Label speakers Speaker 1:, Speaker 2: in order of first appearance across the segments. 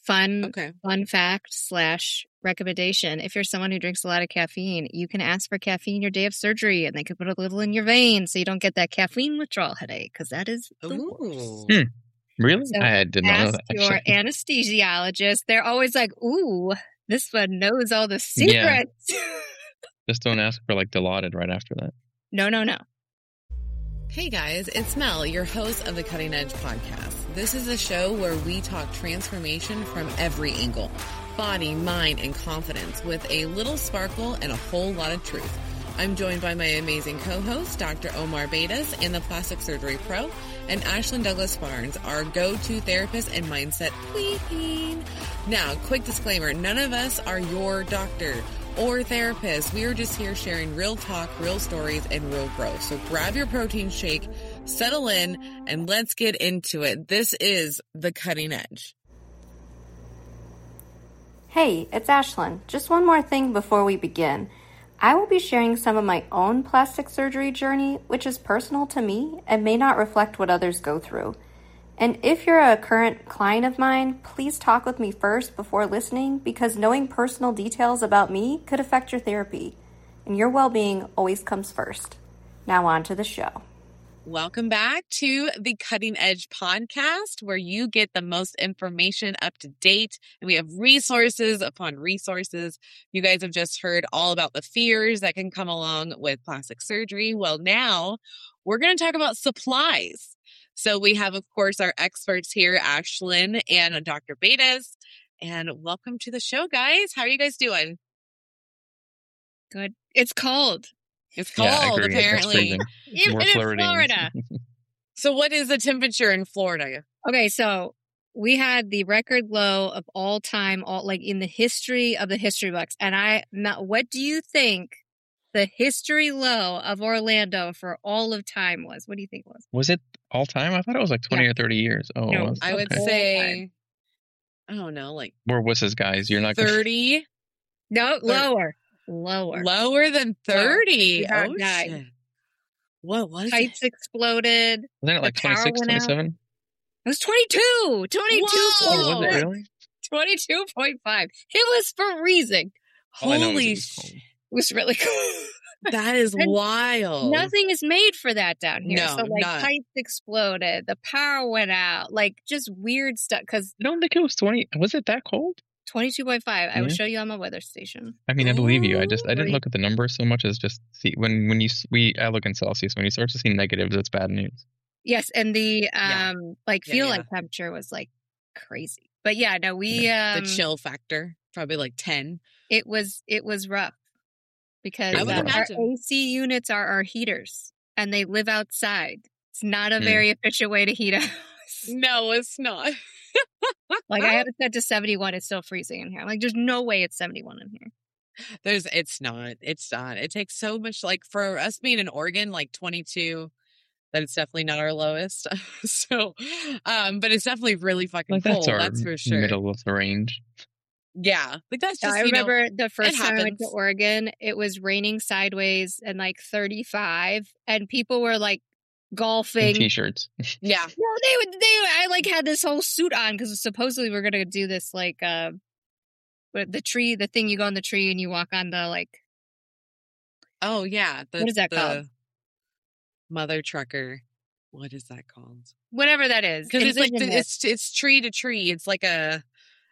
Speaker 1: Fun
Speaker 2: Okay.
Speaker 1: fact / recommendation. If you're someone who drinks a lot of caffeine, you can ask for caffeine your day of surgery and they could put a little in your vein so you don't get that caffeine withdrawal headache because that is the worst.
Speaker 2: Ooh.
Speaker 3: Really?
Speaker 1: So
Speaker 3: I did not know
Speaker 1: ask
Speaker 3: that,
Speaker 1: your
Speaker 3: actually.
Speaker 1: anesthesiologist. They're always like, ooh, this one knows all the secrets.
Speaker 3: Just don't ask for like Dilaudid right after that.
Speaker 1: No.
Speaker 2: Hey guys, it's Mel, your host of the Cutting Edge Podcast. This is a show where we talk transformation from every angle. Body, mind, and confidence with a little sparkle and a whole lot of truth. I'm joined by my amazing co-host, Dr. Omar Betas, and the Plastic Surgery Pro, and Ashlyn Douglas Barnes, our go-to therapist and mindset queen. Now, quick disclaimer, none of us are your doctor or therapist. We are just here sharing real talk, real stories, and real growth. So grab your protein shake, settle in, and let's get into it. This is The Cutting Edge.
Speaker 4: Hey, it's Ashlyn. Just one more thing before we begin. I will be sharing some of my own plastic surgery journey, which is personal to me and may not reflect what others go through. And if you're a current client of mine, please talk with me first before listening because knowing personal details about me could affect your therapy. And your well-being always comes first. Now on to the show.
Speaker 2: Welcome back to the Cutting Edge Podcast, where you get the most information up to date. And we have resources upon resources. You guys have just heard all about the fears that can come along with plastic surgery. Well, now we're going to talk about supplies. So we have, of course, our experts here, Ashlyn and Dr. Betas. And welcome to the show, guys. How are you guys doing?
Speaker 1: Good. It's cold.
Speaker 2: It's cold, apparently.
Speaker 1: Even in Florida.
Speaker 2: So what is the temperature in Florida?
Speaker 1: Okay, so we had the record low of all time, in the history of the history books. And what do you think the history low of Orlando for all of time was? What do you think it was?
Speaker 3: Was it all time? I thought it was like 20 or 30 years. Oh,
Speaker 1: No,
Speaker 2: I would say, I don't know, like
Speaker 3: we're wusses, guys. You're not
Speaker 2: 30.
Speaker 1: No, lower
Speaker 2: than 30.
Speaker 1: Wow.
Speaker 2: Oh,
Speaker 1: died.
Speaker 2: shit. What was
Speaker 1: Pipes exploded.
Speaker 3: Wasn't it like 26, 27?
Speaker 1: It was 22. 22.
Speaker 3: Oh, was it really?
Speaker 1: 22.5. It was freezing.
Speaker 2: Holy shit.
Speaker 1: It was really cool.
Speaker 2: That is wild.
Speaker 1: Nothing is made for that down here.
Speaker 2: No,
Speaker 1: so
Speaker 2: not.
Speaker 1: Pipes exploded. The power went out. Just weird stuff. Because
Speaker 3: I don't think it was 20. Was it that cold?
Speaker 1: 22.5. I will show you on my weather station.
Speaker 3: I mean, I believe you. I didn't look at the numbers so much as just see I look in Celsius. When you start to see negatives, it's bad news.
Speaker 1: Yes, and the temperature was crazy. But yeah, no, we
Speaker 2: the chill factor probably like 10.
Speaker 1: It was rough because
Speaker 2: I would
Speaker 1: our
Speaker 2: imagine.
Speaker 1: AC units are our heaters and they live outside. It's not a very efficient way to heat a house.
Speaker 2: No, it's not.
Speaker 1: I have it set to 71. It's still freezing in here. There's no way it's 71 in here.
Speaker 2: It's not. It takes so much, for us being in Oregon, 22, that it's definitely not our lowest. So, but it's definitely really fucking cold. That's for sure.
Speaker 3: Middle of the range.
Speaker 2: Yeah. That's just,
Speaker 1: I remember the first time I went to
Speaker 2: happens.
Speaker 1: Oregon, it was raining sideways and 35 and people were golfing.
Speaker 3: T-shirts.
Speaker 2: Yeah.
Speaker 1: No, I had this whole suit on because supposedly we're gonna do this the thing you go on the tree and you walk on the
Speaker 2: Oh yeah.
Speaker 1: What is that called?
Speaker 2: Mother trucker. What is that called?
Speaker 1: Whatever that is.
Speaker 2: Because it's tree to tree. It's like a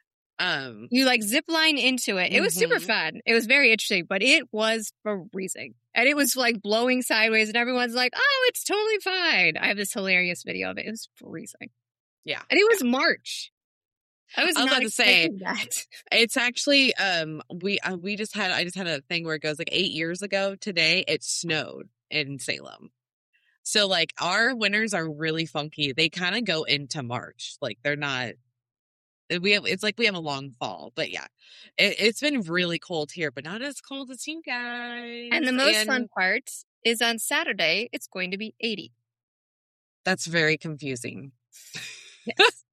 Speaker 1: you zip line into it. It was super fun. It was very interesting, but it was freezing. And it was blowing sideways and everyone's oh, it's totally fine. I have this hilarious video of it. It was freezing.
Speaker 2: Yeah.
Speaker 1: And it was March. I was
Speaker 2: about to say
Speaker 1: that.
Speaker 2: It's actually I just had a thing where it goes 8 years ago today it snowed in Salem. So our winters are really funky. They kind of go into March. They're not. We have a long fall, but yeah, it's been really cold here, but not as cold as you guys.
Speaker 1: And the most fun part is on Saturday, it's going to be 80.
Speaker 2: That's very confusing.
Speaker 1: Yes.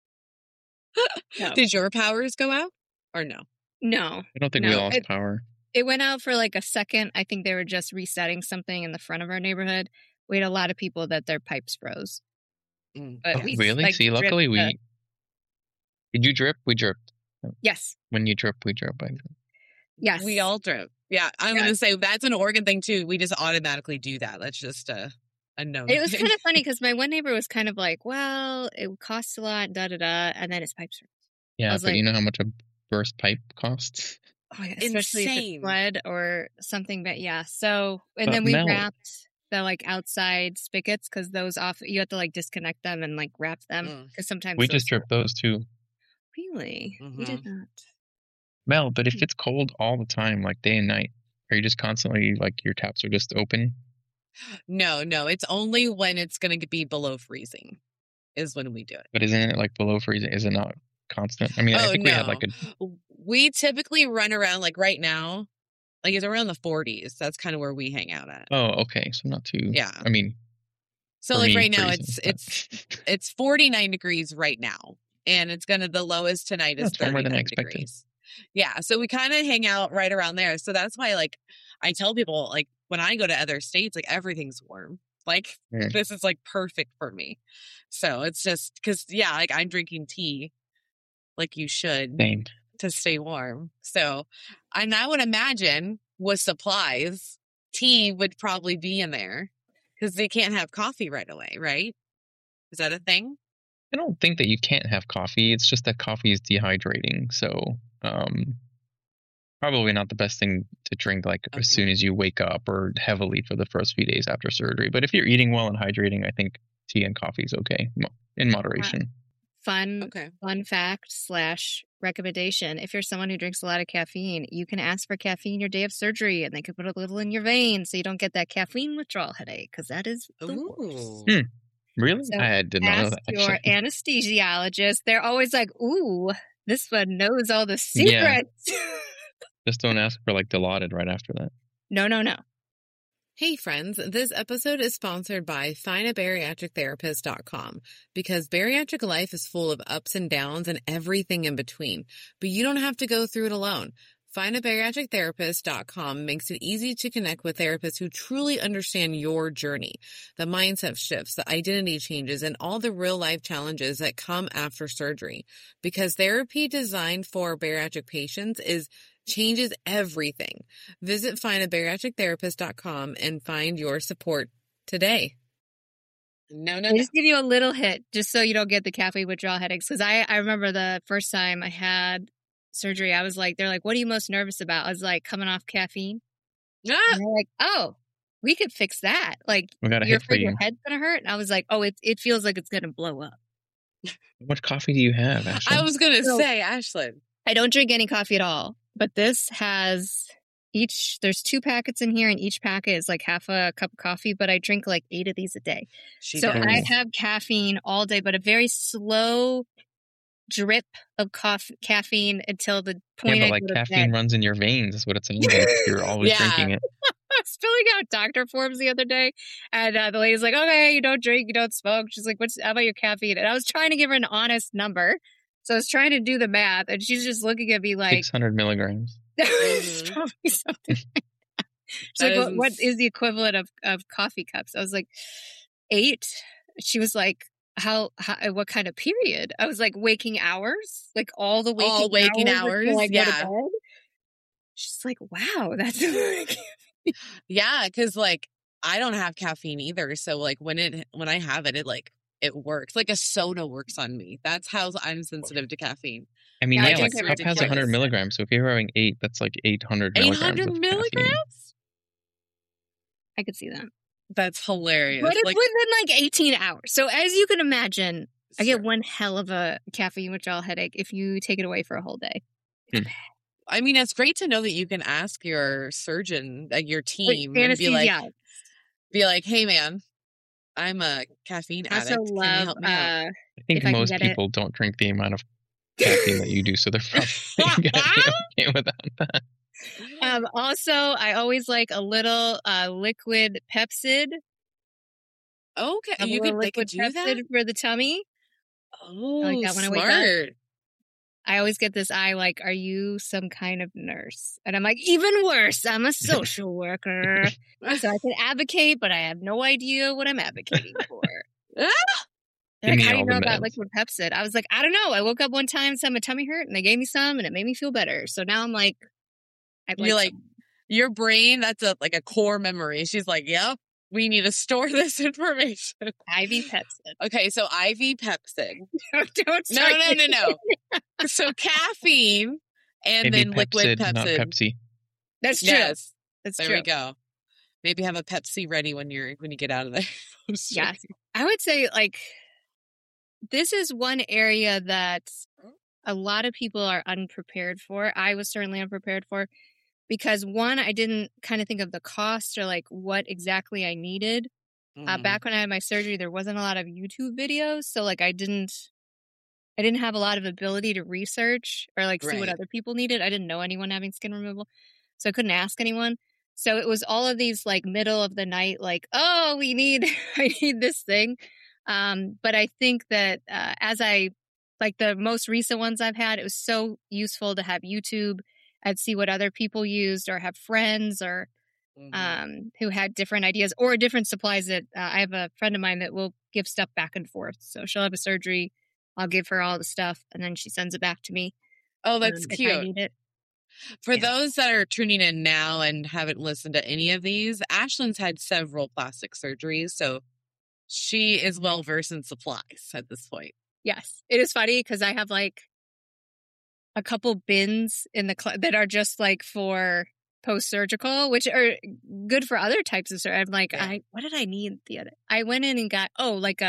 Speaker 1: No.
Speaker 2: Did your powers go out or no?
Speaker 1: No.
Speaker 3: I don't think we lost power.
Speaker 1: It went out for a second. I think they were just resetting something in the front of our neighborhood. We had a lot of people that their pipes froze. But
Speaker 3: really? See, luckily Did you drip? We dripped.
Speaker 1: Yes.
Speaker 3: When you drip, we drip.
Speaker 1: Yes.
Speaker 2: We all drip. Yeah. I'm going to say that's an Oregon thing too. We just automatically do that. That's just a known
Speaker 1: It was
Speaker 2: thing.
Speaker 1: kind of funny because my one neighbor was kind of like, well, it costs a lot, and then his pipes are.
Speaker 3: Yeah, but like, you know how much a burst pipe costs?
Speaker 1: Oh, yeah, especially if it's lead or something. But yeah, so and
Speaker 3: but
Speaker 1: then we wrapped the like outside spigots because those you have to like disconnect them and like wrap them because sometimes
Speaker 3: we just drip those too.
Speaker 1: Really, we did not.
Speaker 3: Mel, but if it's cold all the time, like day and night, are you just constantly like your taps are just open?
Speaker 2: No, it's only when it's going to be below freezing is when we do it.
Speaker 3: But isn't it like below freezing? Is it not constant? I mean, I think we had like
Speaker 2: we typically run around like right now, like it's around the 40s. That's kind of where we hang out at.
Speaker 3: Oh, okay. So not too.
Speaker 2: Yeah.
Speaker 3: I mean.
Speaker 2: So like right now it's 49 degrees right now, and it's the lowest tonight is 39 degrees. Yeah. So we kind of hang out right around there. So that's why like I tell people like when I go to other states, like everything's warm. Like this is like perfect for me. So it's just because like I'm drinking tea like you should to stay warm. So and I would imagine with supplies, tea would probably be in there because they can't have coffee right away, right? Is that a thing?
Speaker 3: I don't think that you can't have coffee. It's just that coffee is dehydrating. So probably not the best thing to drink like as soon as you wake up or heavily for the first few days after surgery. But if you're eating well and hydrating, I think tea and coffee is okay in moderation.
Speaker 1: Fun fact / recommendation. If you're someone who drinks a lot of caffeine, you can ask for caffeine your day of surgery and they can put a little in your veins so you don't get that caffeine withdrawal headache because that is the worst.
Speaker 3: Really?
Speaker 1: So
Speaker 3: I did not know that.
Speaker 1: Your anesthesiologist, they're always like, ooh, this one knows all the secrets.
Speaker 3: Yeah. Just don't ask for like Dilaudid right after that.
Speaker 1: No.
Speaker 2: Hey friends, this episode is sponsored by FindABariatricTherapist.com because bariatric life is full of ups and downs and everything in between, but you don't have to go through it alone. FindABariatricTherapist.com makes it easy to connect with therapists who truly understand your journey, the mindset shifts, the identity changes, and all the real-life challenges that come after surgery. Because therapy designed for bariatric patients changes everything. Visit FindABariatricTherapist.com and find your support today. No.
Speaker 1: Just give you a little hit just so you don't get the caffeine withdrawal headaches. Because I remember the first time I had surgery, I was like, they're like, what are you most nervous about? I was like, coming off caffeine. And they're like, oh, we could fix that. Like, you're afraid your head's going to hurt? And I was like, oh, it feels like it's going to blow up.
Speaker 3: How much coffee do you have, Ashlyn?
Speaker 2: I was going to say, Ashlyn.
Speaker 1: I don't drink any coffee at all, but this has there's 2 packets in here and each packet is like half a cup of coffee, but I drink like 8 of these a day. I have caffeine all day, but a very slow drip of caffeine until the point.
Speaker 3: Yeah, but like caffeine runs in your veins is what it's saying. Like you're always drinking it.
Speaker 1: I was filling out doctor forms the other day, and the lady's like, "Okay, you don't drink, you don't smoke." She's like, how about your caffeine?" And I was trying to give her an honest number, so I was trying to do the math, and she's just looking at me like
Speaker 3: 600 milligrams.
Speaker 1: Probably something. She's like, "What is the equivalent of coffee cups?" I was like, 8. She was like, How what kind of period? I was like, waking hours? Like all the waking hours? Like, yeah. She's like, wow, that's
Speaker 2: yeah, because like I don't have caffeine either. So like when I have it it works. Like a soda works on me. That's how I'm sensitive to caffeine.
Speaker 3: I mean, like a cup has 100 milligrams. So if you're having 8, that's like 800 milligrams.
Speaker 2: 800 milligrams?
Speaker 1: I could see that.
Speaker 2: That's hilarious.
Speaker 1: But it's within like 18 hours. So as you can imagine, I get one hell of a caffeine withdrawal headache if you take it away for a whole day.
Speaker 2: I mean, it's great to know that you can ask your surgeon, like your team, and be like, hey man, I'm a caffeine addict. Can you help me out?
Speaker 3: I think most people don't drink the amount of caffeine that you do, so they're probably gonna be okay without that.
Speaker 1: Also, I always like a little liquid Pepsid.
Speaker 2: Okay, they could do that
Speaker 1: for the tummy.
Speaker 2: Oh,
Speaker 1: I like that when
Speaker 2: smart.
Speaker 1: I wake up. I always get this eye like, are you some kind of nurse? And I'm like, even worse, I'm a social worker. So I can advocate, but I have no idea what I'm advocating for. They're like,
Speaker 3: me
Speaker 1: how do you
Speaker 3: all the
Speaker 1: know about
Speaker 3: meds.
Speaker 1: liquid Pepsid? I was like, I don't know. I woke up one time, said my tummy hurt, and they gave me some, and it made me feel better. So now I'm like, I'd
Speaker 2: You're
Speaker 1: like
Speaker 2: like,
Speaker 1: some.
Speaker 2: your brain, that's a core memory. She's like, yep, we need to store this information.
Speaker 1: IV Pepsid.
Speaker 2: Okay, so IV Pepsid.
Speaker 1: Don't start
Speaker 2: No. So caffeine and
Speaker 3: Maybe
Speaker 2: then liquid
Speaker 3: Pepsid, not
Speaker 2: Pepsid.
Speaker 3: Pepsi.
Speaker 1: That's true.
Speaker 2: Yes,
Speaker 1: That's
Speaker 2: there
Speaker 1: true.
Speaker 2: we go. Maybe have a Pepsi ready when you get out of there.
Speaker 1: Yes. I would say, like, this is one area that a lot of people are unprepared for. I was certainly unprepared for because, one, I didn't kind of think of the cost or like what exactly I needed. Back when I had my surgery, there wasn't a lot of YouTube videos, so like I didn't have a lot of ability to research or like see what
Speaker 2: Right.
Speaker 1: other people needed. I didn't know anyone having skin removal, so I couldn't ask anyone. So it was all of these like middle of the night, like, oh, I need this thing. But I think that as I, like the most recent ones I've had, it was so useful to have YouTube. I'd see what other people used or have friends or who had different ideas or different supplies that I have a friend of mine that will give stuff back and forth. So she'll have a surgery. I'll give her all the stuff and then she sends it back to me.
Speaker 2: Oh, that's
Speaker 1: if I
Speaker 2: cute.
Speaker 1: need it.
Speaker 2: For
Speaker 1: Yeah.
Speaker 2: those that are tuning in now and haven't listened to any of these, Ashlyn's had several plastic surgeries, so she is well versed in supplies at this point.
Speaker 1: Yes. It is funny because I have like a couple bins in the that are just like for post-surgical, which are good for other types of surgery. I'm like,
Speaker 2: Yeah.
Speaker 1: what did I need the other? I went in and got, what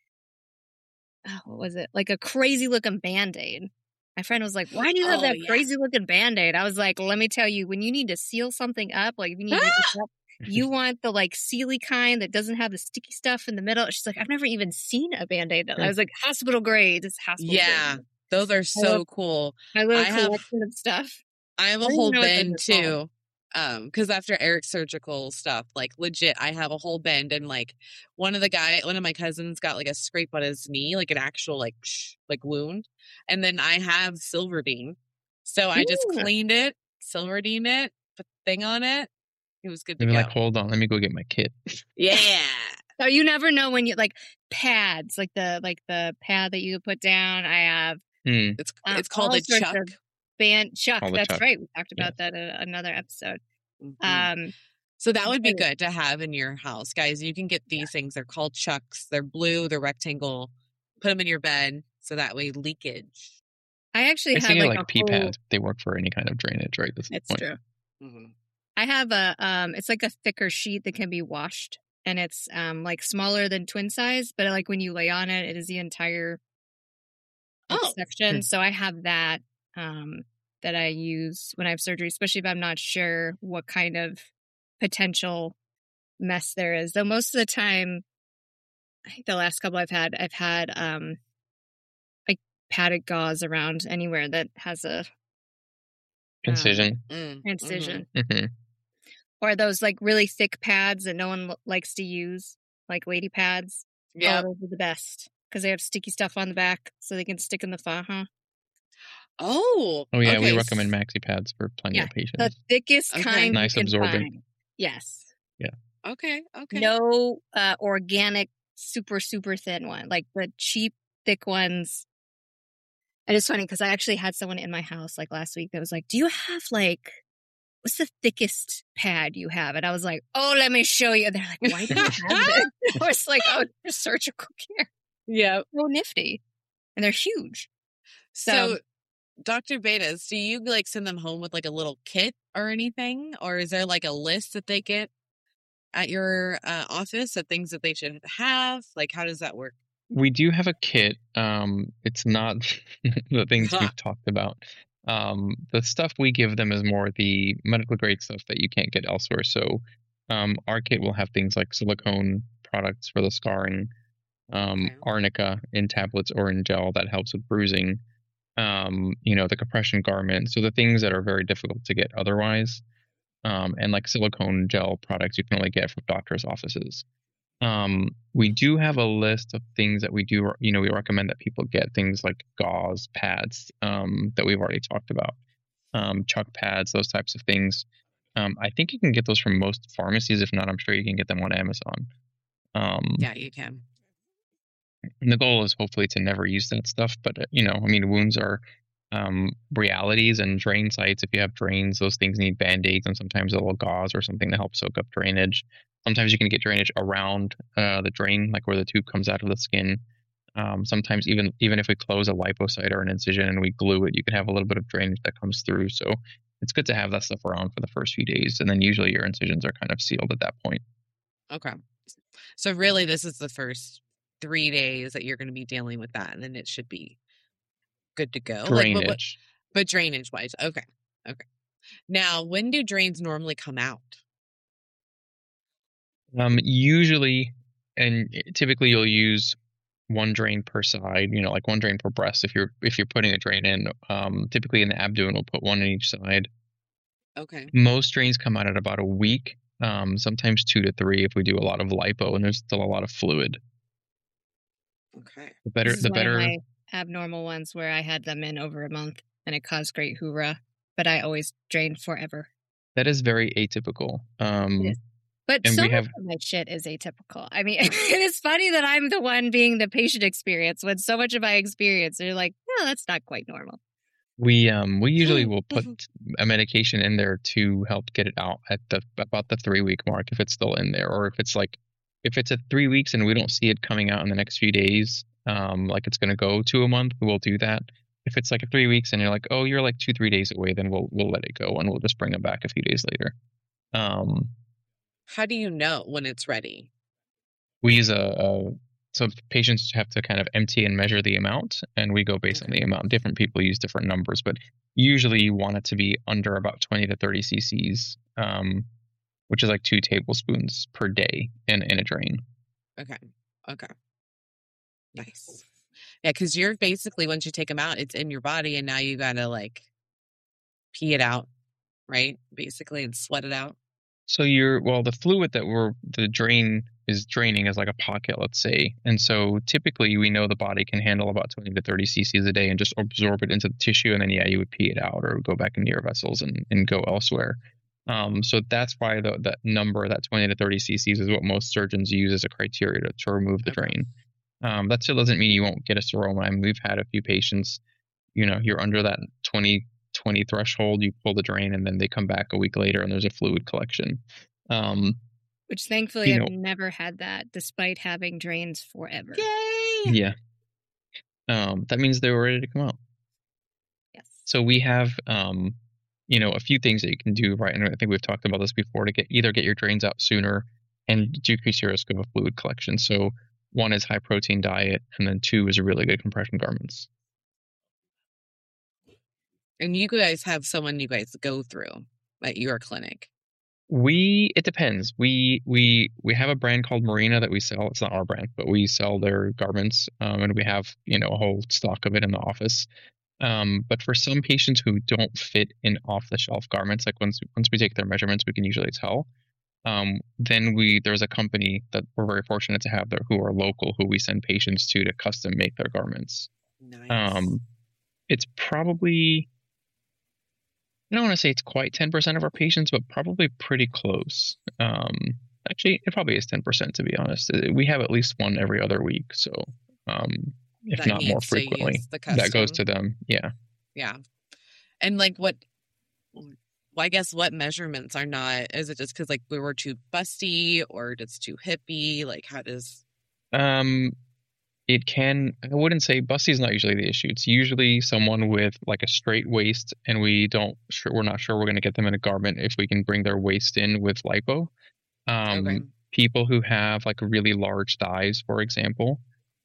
Speaker 1: was it? Like a crazy looking Band-Aid. My friend was like, why do you have that crazy looking Band-Aid? I was like, let me tell you, when you need to seal something up, like if you need to make this up, you want the like sealy kind that doesn't have the sticky stuff in the middle. She's like, I've never even seen a Band-Aid. I was like, hospital grade. It's hospital
Speaker 2: Yeah,
Speaker 1: grade.
Speaker 2: those are so cool.
Speaker 1: My little collection of stuff.
Speaker 2: I have a whole bin too. Because after Eric's surgical stuff, like legit, I have a whole bin, and like one of my cousins got like a scrape on his knee, like an actual like wound, and then I have Silverdene, so I just cleaned it, Silverdene it, put the thing on it. It was good to go.
Speaker 3: Like, hold on, let me go get my kit.
Speaker 2: Yeah.
Speaker 1: So you never know when you like pads, like the pad that you put down. I have.
Speaker 2: It's called a Chuck.
Speaker 1: Chuck. That's
Speaker 3: Chuck.
Speaker 1: right. We talked about that in another episode.
Speaker 2: So that would be good to have in your house, guys. You can get these things. They're called Chucks. They're blue. They're rectangle. Put them in your bed so that way leakage.
Speaker 1: I actually have like a
Speaker 3: pee pads. They work for any kind of drainage, right?
Speaker 1: It's true. I have it's like a thicker sheet that can be washed, and it's like smaller than twin size, but like when you lay on it, it is the entire section. So I have that that I use when I have surgery, especially if I'm not sure what kind of potential mess there is. Though most of the time, I think the last couple I've had like padded gauze around anywhere that has a
Speaker 3: incision.
Speaker 1: Mm-hmm. Or those like really thick pads that no one likes to use, like lady pads.
Speaker 2: Yeah,
Speaker 1: those are the best because they have sticky stuff on the back, so they can stick in the faja.
Speaker 2: Oh
Speaker 3: yeah, we recommend maxi pads for plenty of patients.
Speaker 1: The thickest kind.
Speaker 3: Nice absorbent.
Speaker 1: Find. Yes.
Speaker 3: Yeah.
Speaker 2: Okay.
Speaker 1: No organic, super thin one, like the cheap thick ones. And it's funny because I actually had someone in my house like last week that was like, do you have like, what's the thickest pad you have? And I was like, oh, let me show you. And they're like, why do you have it? I was like, oh, it's surgical care.
Speaker 2: Yeah.
Speaker 1: So nifty. And they're huge.
Speaker 2: So Dr. Betas, do you like send them home with like a little kit or anything? Or is there like a list that they get at your office of things that they should have? Like, how does that work?
Speaker 3: We do have a kit. It's not the things we've talked about. The stuff we give them is more the medical grade stuff that you can't get elsewhere. So our kit will have things like silicone products for the scarring, arnica in tablets or in gel that helps with bruising, the compression garment. So the things that are very difficult to get otherwise, and like silicone gel products you can only get from doctors' offices. We do have a list of things that we do, we recommend that people get, things like gauze pads, that we've already talked about, Chuck pads, those types of things. I think you can get those from most pharmacies. If not, I'm sure you can get them on Amazon.
Speaker 2: Yeah, you can.
Speaker 3: And the goal is hopefully to never use that stuff. But, wounds are realities, and drain sites, if you have drains, those things need Band-Aids and sometimes a little gauze or something to help soak up drainage. Sometimes you can get drainage around the drain, like where the tube comes out of the skin. Sometimes even if we close a liposite or an incision and we glue it, you can have a little bit of drainage that comes through. So it's good to have that stuff around for the first few days. And then usually your incisions are kind of sealed at that point.
Speaker 2: Okay. So really this is the first 3 days that you're going to be dealing with that. And then it should be good to go.
Speaker 3: Drainage.
Speaker 2: But drainage wise. Okay. Now, when do drains normally come out?
Speaker 3: Usually, and typically you'll use one drain per side, like one drain per breast. If you're putting a drain in, typically in the abdomen, we'll put one on each side.
Speaker 2: Okay.
Speaker 3: Most drains come out at about a week, sometimes 2 to 3 if we do a lot of lipo and there's still a lot of fluid.
Speaker 2: Okay.
Speaker 3: The better.
Speaker 1: One of my abnormal ones where I had them in over a month and it caused great hoorah, but I always drained forever.
Speaker 3: That is very atypical.
Speaker 1: But so much of my shit is atypical. I mean, it is funny that I'm the one being the patient experience when so much of my experience are like, no, that's not quite normal.
Speaker 3: We usually will put a medication in there to help get it out at about the 3-week mark if it's still in there, or if it's at 3 weeks and we don't see it coming out in the next few days, like it's going to go to a month, we'll do that. If it's like 3 weeks and you're like, oh, you're like 2-3 days away, then we'll let it go and we'll just bring them back a few days later.
Speaker 2: How do you know when it's ready?
Speaker 3: We use so patients have to kind of empty and measure the amount, and we go based on the amount. Different people use different numbers, but usually you want it to be under about 20 to 30 cc's, which is like 2 tablespoons per day in a drain.
Speaker 2: Okay. Nice. Yeah, because you're basically, once you take them out, it's in your body, and now you got to like pee it out, right? Basically, and sweat it out.
Speaker 3: So the fluid that the drain is draining is like a pocket, let's say. And so typically we know the body can handle about 20 to 30 cc's a day and just absorb it into the tissue. And then, you would pee it out or go back into your vessels and go elsewhere. So that's why that number, that 20 to 30 cc's is what most surgeons use as a criteria to remove the drain. That still doesn't mean you won't get a seroma. I mean, we've had a few patients, you're under that 20 threshold, you pull the drain, and then they come back a week later and there's a fluid collection.
Speaker 1: Which thankfully I've never had that, despite having drains forever.
Speaker 2: Yay!
Speaker 3: Yeah. That means they were ready to come out.
Speaker 1: Yes.
Speaker 3: So we have, a few things that you can do, right? And I think we've talked about this before, to either get your drains out sooner and decrease your risk of a fluid collection. So 1 is high protein diet, and then 2 is really good compression garments.
Speaker 2: And you guys have someone you guys go through at your clinic.
Speaker 3: It depends. We have a brand called Marina that we sell. It's not our brand, but we sell their garments, and we have a whole stock of it in the office. But for some patients who don't fit in off-the-shelf garments, like once we take their measurements, we can usually tell. Then there's a company that we're very fortunate to have there who are local, who we send patients to custom make their garments.
Speaker 2: Nice.
Speaker 3: It's probably, I don't want to say it's quite 10% of our patients, but probably pretty close. Actually, it probably is 10%, to be honest. We have at least one every other week. So, if
Speaker 2: that
Speaker 3: not more frequently, that goes to them. Yeah.
Speaker 2: Yeah. And like I guess what measurements are not, is it just because like we were too busty or it's too hippie? Like how does...
Speaker 3: It can, I wouldn't say busty is not usually the issue. It's usually someone with like a straight waist, and we're not sure we're going to get them in a garment if we can bring their waist in with lipo. People who have like really large thighs, for example,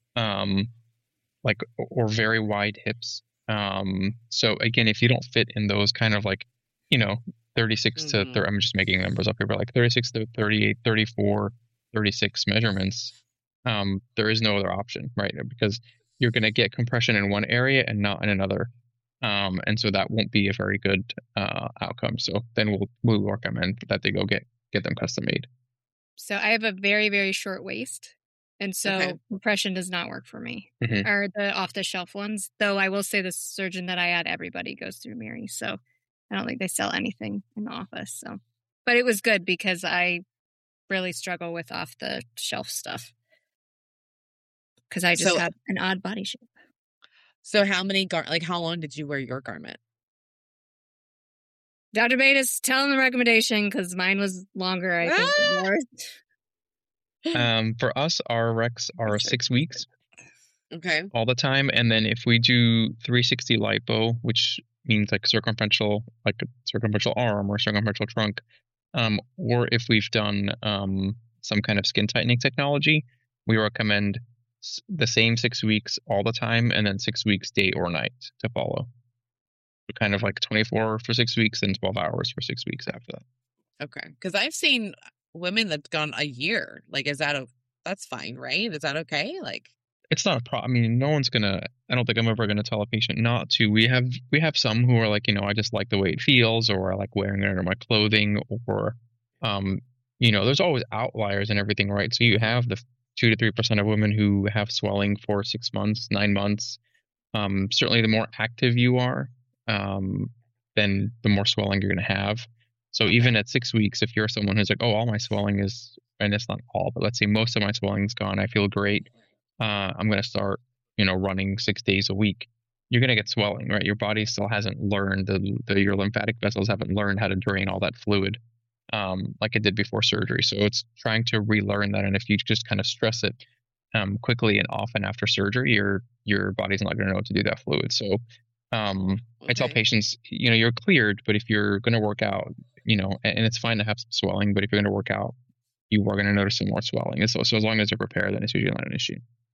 Speaker 3: or very wide hips. So again, if you don't fit in those kind of like, 36 to 30, I'm just making numbers up here, but like 36 to 38, 34, 36 measurements, there is no other option, right? Because you're going to get compression in one area and not in another. And so that won't be a very good outcome. So then we'll recommend that they go get them custom made.
Speaker 1: So I have a very, very short waist. And so compression does not work for me, or the off-the-shelf ones. Though I will say the surgeon that I had, everybody goes through Mary. So I don't think they sell anything in the office. So, but it was good because I really struggle with off-the-shelf stuff. because I just have an odd body shape.
Speaker 2: So how many how long did you wear your garment?
Speaker 1: Dr. Betas, tell him the recommendation because mine was longer, I think.
Speaker 3: For us, our recs are 6 weeks.
Speaker 2: Okay.
Speaker 3: All the time. And then if we do 360 lipo, which means like a circumferential arm or circumferential trunk, or if we've done some kind of skin tightening technology, we recommend the same 6 weeks all the time, and then 6 weeks day or night to follow. So kind of like 24 for 6 weeks and 12 hours for 6 weeks after that.
Speaker 2: Okay. Because I've seen women that've gone a year. Like, that's fine, right? Is that okay? Like,
Speaker 3: it's not a problem. I mean, I don't think I'm ever going to tell a patient not to. We have some who are like, I just like the way it feels, or I like wearing it under my clothing, or, there's always outliers and everything, right? So you have the 2 to 3% of women who have swelling for 6 months, 9 months. Certainly the more active you are, then the more swelling you're going to have. So even at 6 weeks, if you're someone who's like, oh, all my swelling is, and it's not all, but let's say most of my swelling's gone, I feel great. I'm going to start, running 6 days a week. You're going to get swelling, right? Your body still hasn't learned, your lymphatic vessels haven't learned how to drain all that fluid like it did before surgery. So it's trying to relearn that. And if you just kind of stress it quickly and often after surgery, your body's not going to know what to do with that fluid. So I tell patients, you're cleared, but if you're going to work out, and it's fine to have some swelling, but if you're going to work out, you are going to notice some more swelling. And so as long as you're prepared, then it's usually not an issue.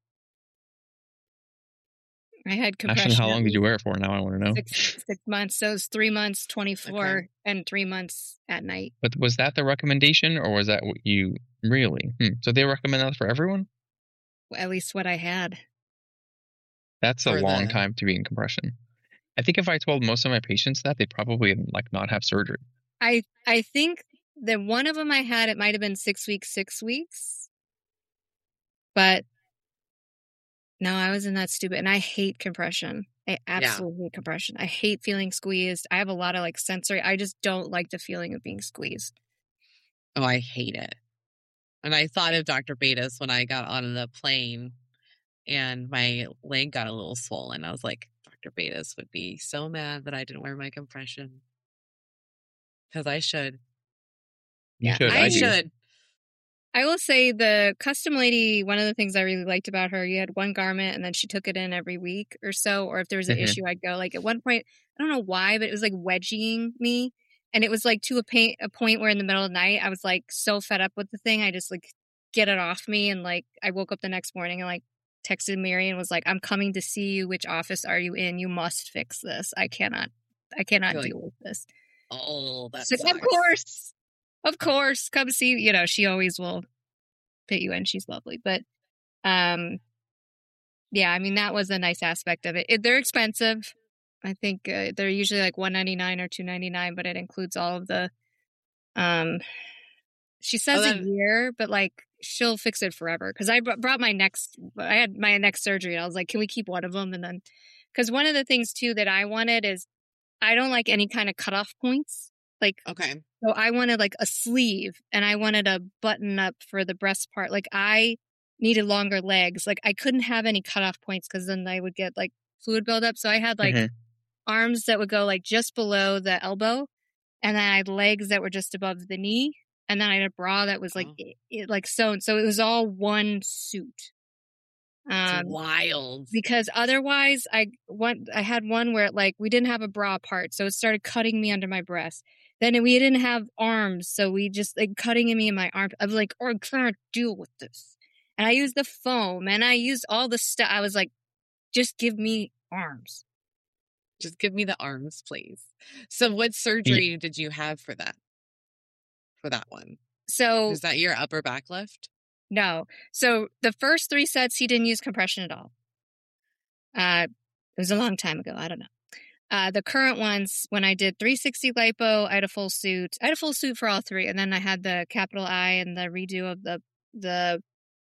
Speaker 1: I had compression.
Speaker 3: Ashley, how long did you wear it for? Now I want to know.
Speaker 1: 6 months. So it was 3 months, 24, and 3 months at night.
Speaker 3: But was that the recommendation, or was that what you really? So they recommend that for everyone?
Speaker 1: Well, at least what I had.
Speaker 3: That's a long time to be in compression. I think if I told most of my patients that, they'd probably not have surgery.
Speaker 1: I think that one of them I had, it might have been 6 weeks, 6 weeks. But no, I wasn't that stupid. And I hate compression. I absolutely hate compression. I hate feeling squeezed. I have a lot of sensory. I just don't like the feeling of being squeezed.
Speaker 2: Oh, I hate it. And I thought of Dr. Betas when I got on the plane and my leg got a little swollen. I was like, Dr. Betas would be so mad that I didn't wear my compression. Because I should. I should.
Speaker 1: I will say the custom lady, one of the things I really liked about her, you had one garment and then she took it in every week or so. Or if there was an issue, I'd go. At one point, I don't know why, but it was wedging me. And it was to a point where in the middle of the night, I was so fed up with the thing. I just get it off me. And I woke up the next morning and texted Mary and was I'm coming to see you. Which office are you in? You must fix this. I cannot deal with this.
Speaker 2: Oh, that's
Speaker 1: Of course, come see. She always will fit you in. She's lovely, but yeah, I mean that was a nice aspect of it. They're expensive. I think they're usually $199 or $299, but it includes all of the. She says a year, but she'll fix it forever. Because I brought I had my neck surgery, and I was like, can we keep one of them? And then, because one of the things too that I wanted is, I don't like any kind of cutoff points.
Speaker 2: Okay.
Speaker 1: So I wanted a sleeve, and I wanted a button up for the breast part. I needed longer legs. I couldn't have any cutoff points because then I would get fluid buildup. So I had arms that would go just below the elbow, and then I had legs that were just above the knee, and then I had a bra that was sewn. So it was all one suit.
Speaker 2: It's wild.
Speaker 1: Because otherwise, I had one where we didn't have a bra part, so it started cutting me under my breast. Then we didn't have arms, so we just cutting me in my arm. I was I can't deal with this. And I used the foam, and I used all the stuff. I was just give me arms.
Speaker 2: Just give me the arms, please. So what surgery did you have for that? For that one?
Speaker 1: So
Speaker 2: is that your upper back lift?
Speaker 1: No. So the first 3 sets, he didn't use compression at all. It was a long time ago. I don't know. The current ones, when I did 360 lipo, I had a full suit. I had a full suit for all 3. And then I had the capital I and the redo of the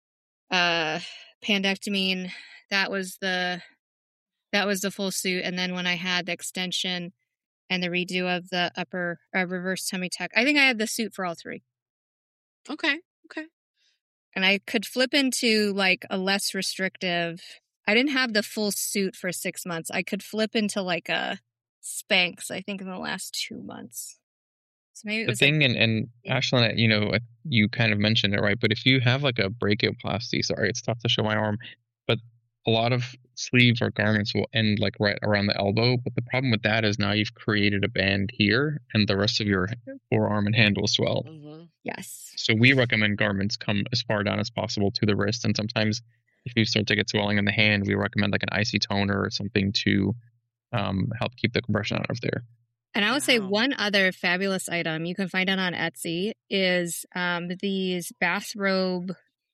Speaker 1: pandectomy. That was the full suit. And then when I had the extension and the redo of the upper reverse tummy tuck, I think I had the suit for all 3.
Speaker 2: Okay.
Speaker 1: And I could flip into like a less restrictive. I didn't have the full suit for 6 months. I could flip into like a Spanx, I think, in the last 2 months. So maybe it
Speaker 3: The
Speaker 1: was
Speaker 3: thing,
Speaker 1: like,
Speaker 3: and Ashlyn, you know, you kind of mentioned it, right? But if you have like a brachioplasty, sorry, it's tough to show my arm, but a lot of sleeves or garments will end like right around the elbow. But the problem with that is now you've created a band here, and the rest of your forearm and hand will swell.
Speaker 2: Mm-hmm.
Speaker 1: yes.
Speaker 3: So we recommend garments come as far down as possible to the wrist, and sometimes if you start to get swelling in the hand, we recommend like an icy toner or something to help keep the compression out of there.
Speaker 1: And I would say
Speaker 2: Wow.
Speaker 1: one other fabulous item you can find it on Etsy is these bathrobe.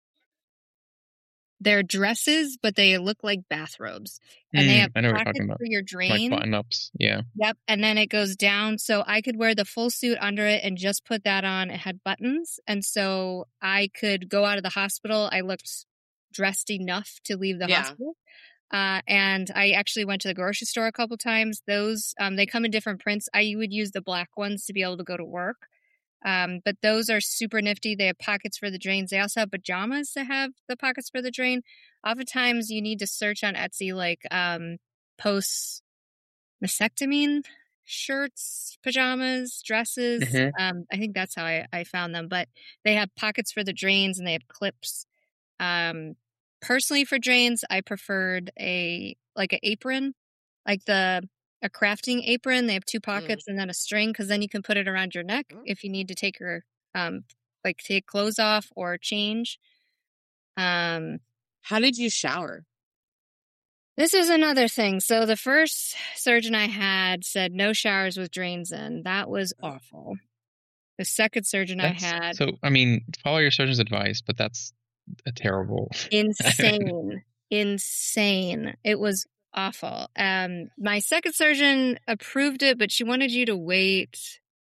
Speaker 1: They're dresses, but they look like bathrobes. And they have
Speaker 3: I know what you're
Speaker 1: pockets
Speaker 3: talking about.
Speaker 1: for your
Speaker 3: Like
Speaker 1: drain.
Speaker 3: button-ups, yeah.
Speaker 1: Yep. And then it goes down. So I could wear the full suit under it and just put that on. It had buttons. And so I could go out of the hospital. I looked dressed enough to leave the
Speaker 2: Yeah.
Speaker 1: hospital. And I actually went to the grocery store a couple times. Those, they come in different prints. I would use the black ones to be able to go to work. But those are super nifty. They have pockets for the drains. They also have pajamas that have the pockets for the drain. Oftentimes you need to search on Etsy, like, post mastectomy shirts, pajamas, dresses.
Speaker 3: Mhm.
Speaker 1: I think that's how I found them, but they have pockets for the drains and they have clips. Personally for drains, I preferred an apron, like a crafting apron. They have 2 pockets and then a string, because then you can put it around your neck if you need to take your take clothes off or change.
Speaker 2: How did you shower?
Speaker 1: This is another thing. So the first surgeon I had said no showers with drains in. That was awful. The second surgeon I had,
Speaker 3: So, I mean, follow your surgeon's advice, but that's a terrible.
Speaker 1: insane. It was awful. My second surgeon approved it, but she wanted you to wait,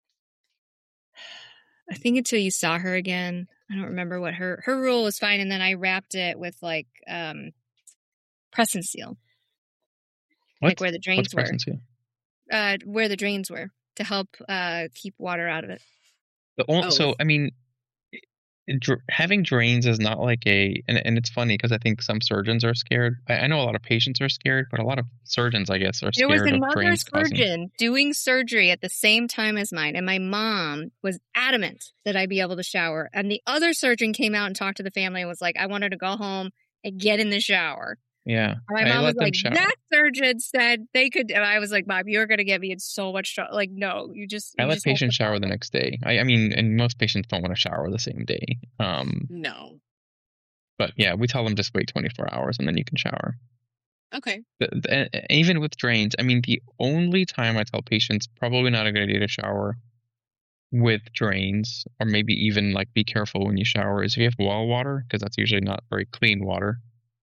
Speaker 1: I think, until you saw her again. I don't remember what her rule was fine. And then I wrapped it with like press and seal. Like where the drains were. Where the drains were, to help keep water out of it.
Speaker 3: So, I mean, having drains is not like and it's funny because I think some surgeons are scared. I know a lot of patients are scared, but a lot of surgeons, I guess, are scared of drains.
Speaker 1: There was another surgeon doing surgery at the same time as mine, and my mom was adamant that I be able to shower. And the other surgeon came out and talked to the family and was like, I want her to go home and get in the shower.
Speaker 3: Yeah.
Speaker 1: My mom was like, that surgeon said they could. And I was like, Mom, you're going to get me in so much trouble. Like, no, I
Speaker 3: let patients shower the next day. I mean, and most patients don't want to shower the same day.
Speaker 2: No.
Speaker 3: But yeah, we tell them just wait 24 hours and then you can shower.
Speaker 2: Okay.
Speaker 3: Even with drains, I mean, the only time I tell patients probably not a good idea to shower with drains, or maybe even like be careful when you shower, is if you have well water, because that's usually not very clean water.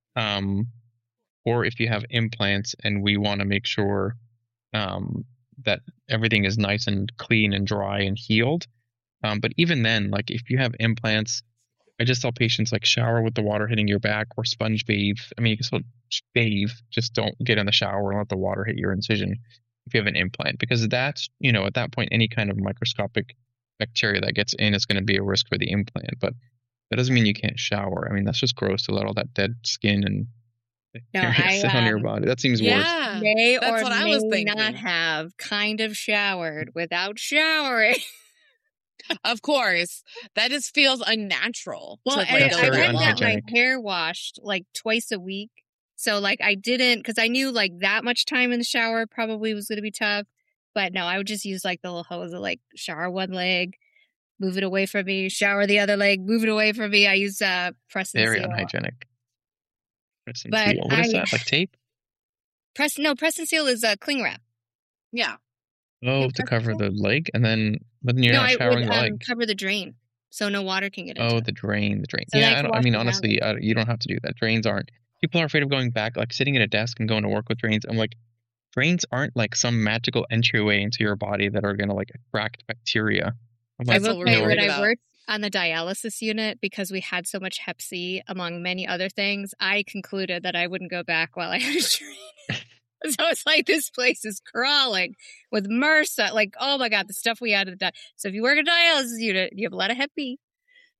Speaker 3: Or if you have implants and we want to make sure that everything is nice and clean and dry and healed. But even then, like if you have implants, I just tell patients like shower with the water hitting your back or sponge bathe. I mean, you can still bathe, just don't get in the shower and let the water hit your incision if you have an implant, because that's, at that point, any kind of microscopic bacteria that gets in is going to be a risk for the implant. But that doesn't mean you can't shower. I mean, that's just gross to let all that dead skin and sit on your body. That seems worse.
Speaker 1: May or may not have kind of showered without showering.
Speaker 2: Of course. That just feels unnatural.
Speaker 1: Well, and I had got my hair washed like twice a week. So like I didn't, because I knew like that much time in the shower probably was going to be tough. But no, I would just use like the little hose of like shower one leg, move it away from me, shower the other leg, move it away from me. I use press and seal.
Speaker 3: Very unhygienic. Press and seal. What is that? Like tape?
Speaker 1: Press and seal is cling wrap.
Speaker 2: Yeah.
Speaker 3: Oh, to cover the leg, but then you're not showering the leg.
Speaker 1: Cover the drain, so no water can get into it.
Speaker 3: Oh, the drain.
Speaker 1: So
Speaker 3: yeah, I mean, honestly, you don't have to do that. Drains aren't. People are afraid of going back, like sitting at a desk and going to work with drains. I'm like, drains aren't like some magical entryway into your body that are going to like attract bacteria.
Speaker 1: I will say when I worked on the dialysis unit, because we had so much Hep C, among many other things, I concluded that I wouldn't go back while I had a drain. So it's like this place is crawling with MRSA. Like, oh my God, the stuff we had at the So if you work at a dialysis unit, you have a lot of Hep B.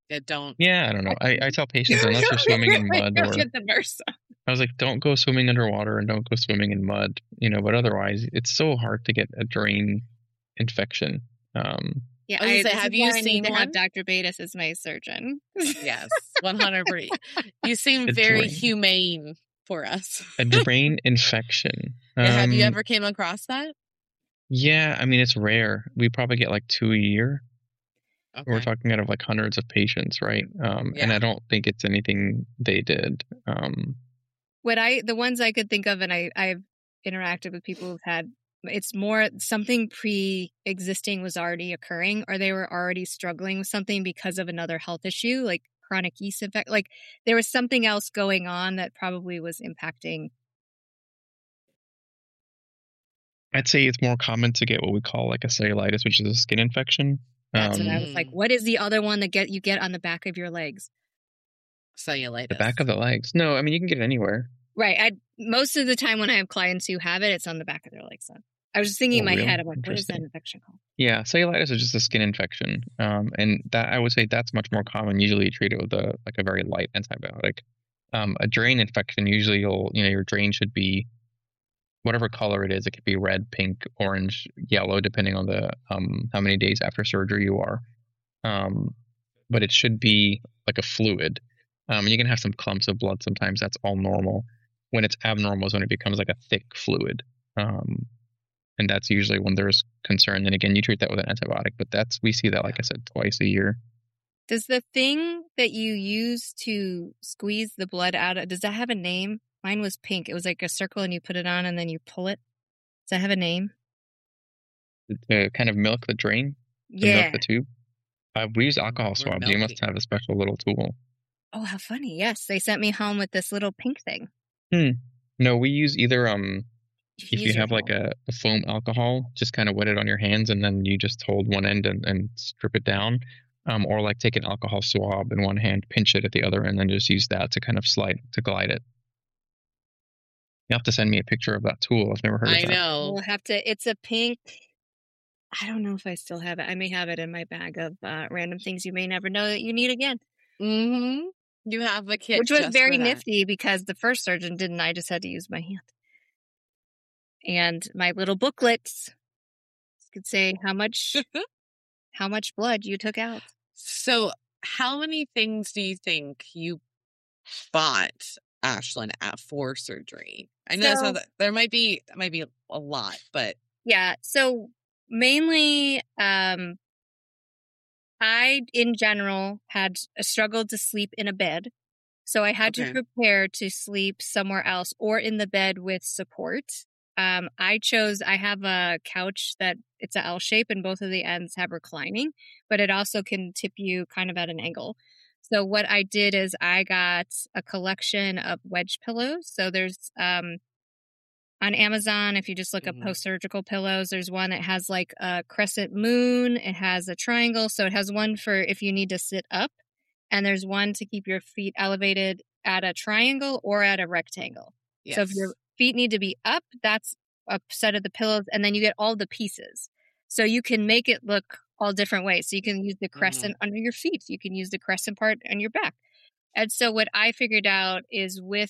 Speaker 2: don't.
Speaker 3: Yeah, I don't know. I tell patients unless you're swimming in mud or
Speaker 1: Get the MRSA.
Speaker 3: I was like, don't go swimming underwater and don't go swimming in mud, but otherwise it's so hard to get a drain infection.
Speaker 1: Yeah,
Speaker 2: I was gonna say, have you
Speaker 1: I
Speaker 2: seen
Speaker 1: need to
Speaker 2: one?
Speaker 1: have Dr. Betis as my surgeon.
Speaker 2: Yes, 100%. You seem
Speaker 3: A
Speaker 2: very
Speaker 3: drain.
Speaker 2: humane for us.
Speaker 3: A drain infection.
Speaker 2: Have you ever came across that?
Speaker 3: Yeah, I mean, it's rare. We probably get like 2 a year.
Speaker 2: Okay.
Speaker 3: We're talking out of like hundreds of patients, right? And I don't think it's anything they did.
Speaker 1: The ones I could think of, and I've interacted with people who've had, it's more something pre-existing was already occurring, or they were already struggling with something because of another health issue, like chronic yeast infection. Like there was something else going on that probably was impacting.
Speaker 3: I'd say it's more common to get what we call like a cellulitis, which is a skin infection.
Speaker 1: That's what I was like. What is the other one that you get on the back of your legs?
Speaker 2: Cellulitis.
Speaker 3: The back of the legs. No, I mean, you can get it anywhere.
Speaker 1: Right. Most of the time when I have clients who have it, it's on the back of their legs. So I was just thinking in my head, I'm like, what is that infection called?
Speaker 3: Yeah, cellulitis is just a skin infection. And that I would say that's much more common. Usually you treat it with a very light antibiotic. A drain infection, usually your drain should be whatever color it is. It could be red, pink, orange, yellow, depending on the how many days after surgery you are. But it should be like a fluid. You can have some clumps of blood sometimes. That's all normal. When it's abnormal is when it becomes like a thick fluid. And that's usually when there's concern. And again, you treat that with an antibiotic. But we see that, like I said, twice a year.
Speaker 1: Does the thing that you use to squeeze the blood out, does that have a name? Mine was pink. It was like a circle and you put it on and then you pull it. Does that have a name?
Speaker 3: To kind of milk the drain?
Speaker 1: Yeah.
Speaker 3: Milk the tube? We use alcohol swabs. You must have a special little tool.
Speaker 1: Oh, how funny. Yes, they sent me home with this little pink thing.
Speaker 3: No, we use either, if you have like a foam alcohol, just kind of wet it on your hands and then you just hold one end and strip it down. Or like take an alcohol swab in one hand, pinch it at the other, and then just use that to kind of glide it. You have to send me a picture of that tool. I've never heard of that.
Speaker 2: I know.
Speaker 1: We'll have to. It's a pink. I don't know if I still have it. I may have it in my bag of random things you may never know that you need again.
Speaker 2: Mm-hmm. You have a kit,
Speaker 1: which was very nifty because the first surgeon didn't. I just had to use my hand. And my little booklets could say how much blood you took out.
Speaker 2: So, how many things do you think you bought, Ashlyn, for surgery? I know there might be a lot, but
Speaker 1: yeah. So mainly, I in general had struggled to sleep in a bed, so I had to prepare to sleep somewhere else or in the bed with support. I have a couch that it's a L shape and both of the ends have reclining, but it also can tip you kind of at an angle. So what I did is I got a collection of wedge pillows. So there's, on Amazon, if you just look up post-surgical pillows, there's one that has like a crescent moon. It has a triangle. So it has one for if you need to sit up, and there's one to keep your feet elevated at a triangle or at a rectangle. Yes. So if your feet need to be up, that's a set of the pillows, and then you get all the pieces. So you can make it look all different ways. So you can use the crescent under your feet. You can use the crescent part on your back. And so what I figured out is with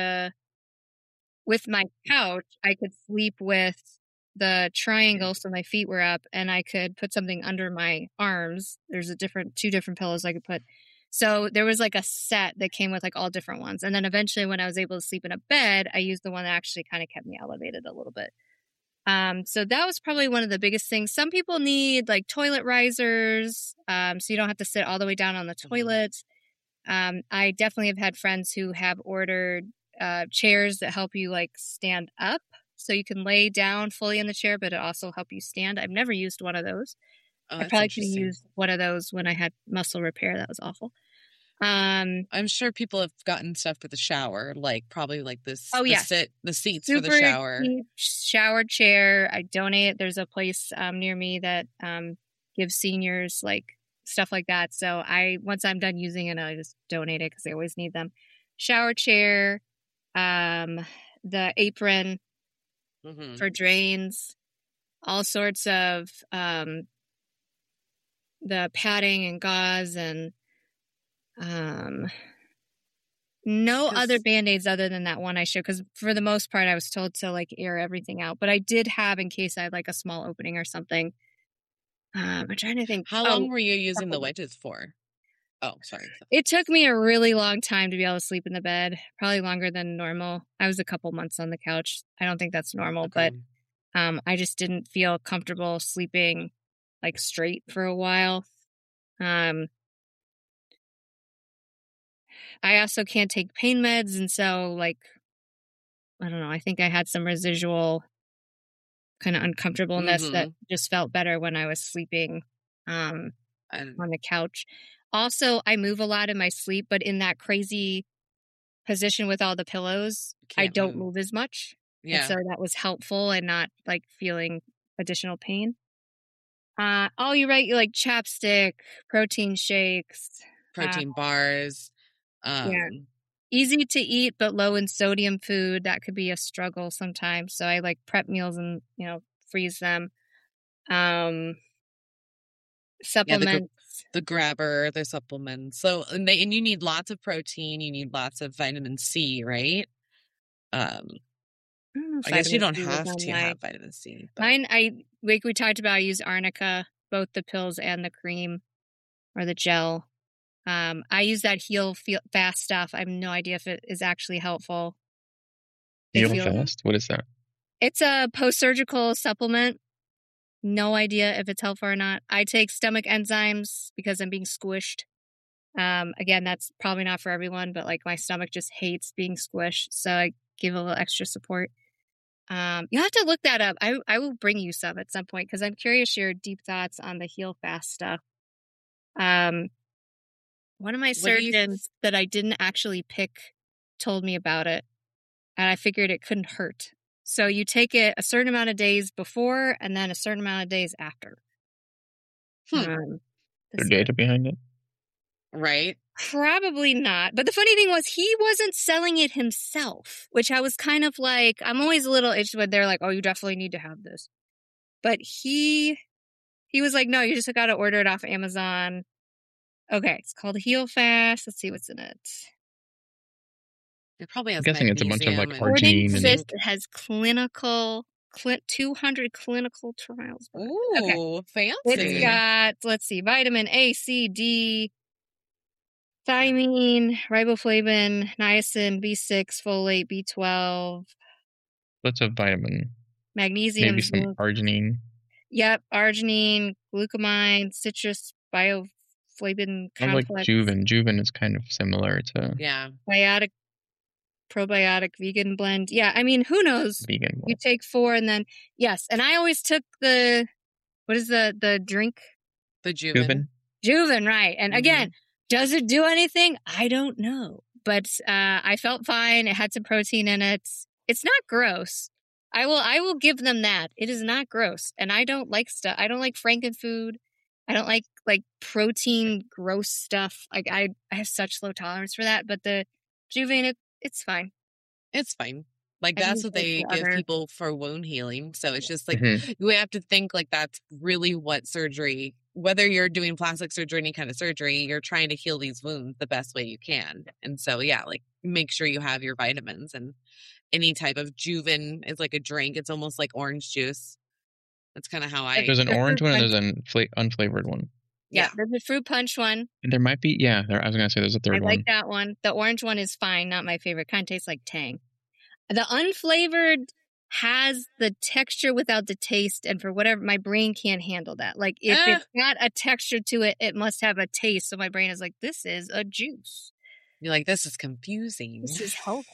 Speaker 1: my couch, I could sleep with the triangle so my feet were up, and I could put something under my arms. There's two different pillows I could put. So there was like a set that came with like all different ones. And then eventually when I was able to sleep in a bed, I used the one that actually kind of kept me elevated a little bit. So that was probably one of the biggest things. Some people need like toilet risers, so you don't have to sit all the way down on the toilet. I definitely have had friends who have ordered chairs that help you like stand up. So you can lay down fully in the chair, but it also help you stand. I've never used one of those. I probably could use one of those when I had muscle repair. That was awful.
Speaker 2: I'm sure people have gotten stuff with the shower, like probably like this.
Speaker 1: Oh yeah,
Speaker 2: the seats
Speaker 1: super
Speaker 2: for the shower.
Speaker 1: Shower chair. I donate it. There's a place near me that gives seniors like stuff like that. So once I'm done using it, I just donate it because they always need them. Shower chair, the apron for drains, all sorts of the padding and gauze and No other Band-Aids other than that one I showed, because for the most part I was told to like air everything out. But I did have, in case I had like a small opening or something. I'm trying to think.
Speaker 2: How long were you using the wedges for? Oh, sorry.
Speaker 1: It took me a really long time to be able to sleep in the bed. Probably longer than normal. I was a couple months on the couch. I don't think that's normal, but I just didn't feel comfortable sleeping like straight for a while. I also can't take pain meds, and so like, I don't know, I think I had some residual kind of uncomfortableness that just felt better when I was sleeping on the couch. Also, I move a lot in my sleep, but in that crazy position with all the pillows, I don't move as much. Yeah. And so that was helpful and not like feeling additional pain. Oh, you're right. You like chapstick, protein shakes,
Speaker 2: protein bars.
Speaker 1: Yeah. Easy to eat, but low in sodium food. That could be a struggle sometimes. So I like prep meals and, freeze them. Supplements.
Speaker 2: The grabber, the supplements. So, and you need lots of protein. You need lots of vitamin C, right? I guess you don't have to have vitamin C.
Speaker 1: But. Mine, like we talked about, I use Arnica, both the pills and the cream or the gel. I use that Heal Fast stuff. I have no idea if it is actually helpful.
Speaker 3: Heal Fast? What is that?
Speaker 1: It's a post-surgical supplement. No idea if it's helpful or not. I take stomach enzymes because I'm being squished. Again, that's probably not for everyone, but like my stomach just hates being squished. So I give a little extra support. You have to look that up. I will bring you some at some point because I'm curious your deep thoughts on the Heal Fast stuff. One of my surgeons that I didn't actually pick told me about it, and I figured it couldn't hurt. So you take it a certain amount of days before and then a certain amount of days after.
Speaker 3: The data behind it?
Speaker 2: Right.
Speaker 1: Probably not. But the funny thing was he wasn't selling it himself, which I was kind of like, I'm always a little itchy when they're like, oh, you definitely need to have this. But he was like, no, you just got to order it off Amazon. Okay, it's called Heal Fast. Let's see what's in it.
Speaker 2: It probably has
Speaker 3: I'm guessing it's a bunch of like
Speaker 1: arginine. It has 200 clinical trials.
Speaker 2: Ooh, fancy.
Speaker 1: It's got, let's see, vitamin A, C, D, thiamine, riboflavin, niacin, B6, folate, B12.
Speaker 3: Lots of vitamin.
Speaker 1: Magnesium.
Speaker 3: Maybe some arginine.
Speaker 1: Yep, arginine, glucamine, citrus, bioflavin complex.
Speaker 3: I like Juven. Juven is kind of similar to...
Speaker 2: Yeah.
Speaker 1: Probiotic vegan blend. Yeah, I mean, who knows?
Speaker 3: Vegan blend.
Speaker 1: You take 4 and then, yes. And I always took what is the drink?
Speaker 2: The Juven.
Speaker 1: Juven, right. And again, does it do anything? I don't know. But I felt fine. It had some protein in it. It's not gross. I will give them that. It is not gross. And I don't like stuff. I don't like Frankenfood. I don't like protein gross stuff. Like I have such low tolerance for that. But the Juven, it's fine.
Speaker 2: It's fine. Like that's what they give people for wound healing. So it's just like we have to think like that's really what surgery, whether you're doing plastic surgery, any kind of surgery, you're trying to heal these wounds the best way you can. And so yeah, like make sure you have your vitamins, and any type of Juven is like a drink. It's almost like orange juice. That's kind of how
Speaker 3: There's an orange one and there's an unflavored one.
Speaker 1: Yeah, there's a fruit punch one.
Speaker 3: And there might be, I was going to say there's a third one.
Speaker 1: I like that one. The orange one is fine, not my favorite. Kind of tastes like Tang. The unflavored has the texture without the taste, and for whatever, my brain can't handle that. Like, if it's got a texture to it, it must have a taste. So my brain is like, this is a juice.
Speaker 2: You're like, this is confusing.
Speaker 1: This is healthy.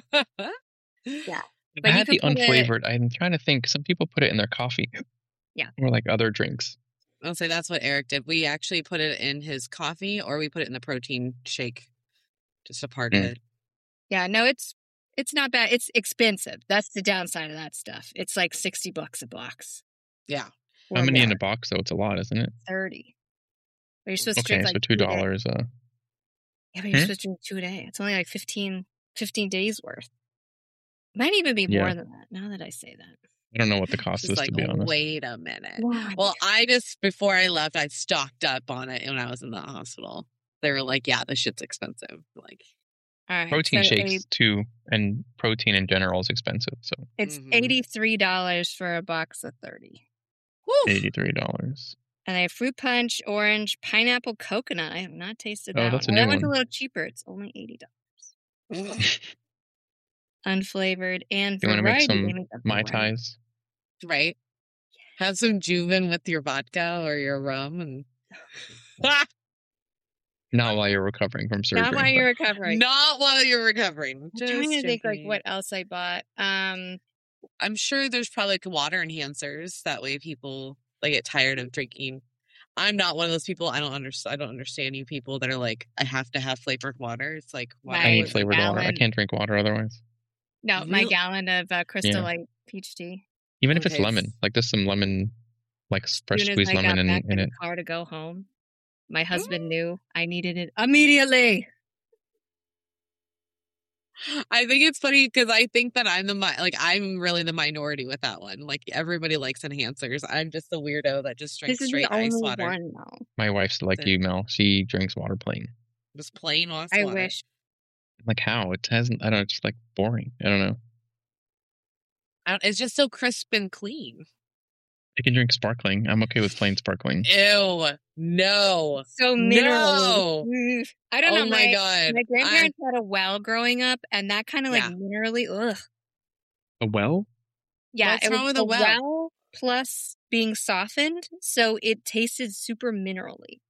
Speaker 1: Yeah.
Speaker 3: But I had the unflavored. I'm trying to think. Some people put it in their coffee.
Speaker 1: Yeah.
Speaker 3: Or like other drinks.
Speaker 2: I'll say that's what Eric did. We actually put it in his coffee, or we put it in the protein shake. Just a part of it.
Speaker 1: Yeah, no, it's not bad. It's expensive. That's the downside of that stuff. It's like $60 a box.
Speaker 2: Yeah.
Speaker 3: How many in a box, though? It's a lot, isn't it?
Speaker 1: 30. But you're supposed to drink like
Speaker 3: $2.
Speaker 1: Yeah, but you're supposed to drink 2 a day. It's only like 15 days worth. Might even be more than that, now that I say that.
Speaker 3: I don't know what the cost is, to be honest.
Speaker 2: Wait a minute.
Speaker 1: Wow.
Speaker 2: Well, before I left, I stocked up on it when I was in the hospital. they're like, yeah, this shit's expensive. Like,
Speaker 1: All right.
Speaker 3: Protein
Speaker 1: so
Speaker 3: shakes too, and protein in general is expensive. So
Speaker 1: It's
Speaker 2: Mhm.
Speaker 1: $83 for a box of 30.
Speaker 2: woo!
Speaker 3: $83.
Speaker 1: And they have fruit punch, orange, pineapple, coconut. I have not tasted
Speaker 3: Oh,
Speaker 1: that
Speaker 3: that's
Speaker 1: one.
Speaker 3: a
Speaker 1: That
Speaker 3: new
Speaker 1: one's a
Speaker 3: one.
Speaker 1: little cheaper. It's only $80. Unflavored and
Speaker 3: You want to make
Speaker 1: variety.
Speaker 3: some
Speaker 1: They make a
Speaker 3: Mai
Speaker 1: variety.
Speaker 3: Tais?
Speaker 2: Right? Have some Juven with your vodka or your rum and
Speaker 3: Not while you're recovering from surgery.
Speaker 1: Not while you're recovering.
Speaker 2: not while you're recovering.
Speaker 1: I'm trying to think like
Speaker 2: joking.
Speaker 1: what else I bought.
Speaker 2: I'm sure there's probably like water enhancers. That way people like get tired of drinking. I'm not one of those people. I don't understand you people that are like, I have to have flavored water. It's like, why?
Speaker 3: I need
Speaker 1: Right.
Speaker 3: flavored water. I
Speaker 1: Gallon.
Speaker 3: can't drink water otherwise.
Speaker 1: No, my
Speaker 2: Real-
Speaker 1: gallon of Crystal Light peach tea.
Speaker 3: Even if it's
Speaker 2: Okay.
Speaker 3: lemon, like just some lemon, like fresh
Speaker 1: Soon as
Speaker 3: squeezed
Speaker 1: I got
Speaker 3: lemon
Speaker 1: back
Speaker 3: in
Speaker 1: in
Speaker 3: it.
Speaker 1: the car to go home, my husband knew I needed it immediately.
Speaker 2: I think it's funny because I think that I'm really the minority with that one. Like everybody likes enhancers. I'm just the weirdo that just drinks
Speaker 1: This is
Speaker 2: straight
Speaker 1: the
Speaker 2: ice
Speaker 1: only
Speaker 2: water.
Speaker 1: one, though.
Speaker 3: My wife's like you, Mel. She drinks water plain.
Speaker 2: Just plain ice
Speaker 1: I
Speaker 2: water.
Speaker 1: wish.
Speaker 3: Like how? It hasn't. I don't know. It's just like boring. I don't know.
Speaker 2: It's just so crisp and clean.
Speaker 3: I can drink sparkling. I'm okay with plain sparkling.
Speaker 2: Ew. No.
Speaker 1: So mineral. I don't know.
Speaker 2: Oh my God.
Speaker 1: My grandparents had a well growing up, and that kind of like
Speaker 2: Yeah.
Speaker 1: minerally. Ugh.
Speaker 3: A well?
Speaker 1: Yeah,
Speaker 2: What's
Speaker 1: it
Speaker 2: wrong
Speaker 1: was
Speaker 2: with a well?
Speaker 1: well plus being softened, so it tasted super minerally.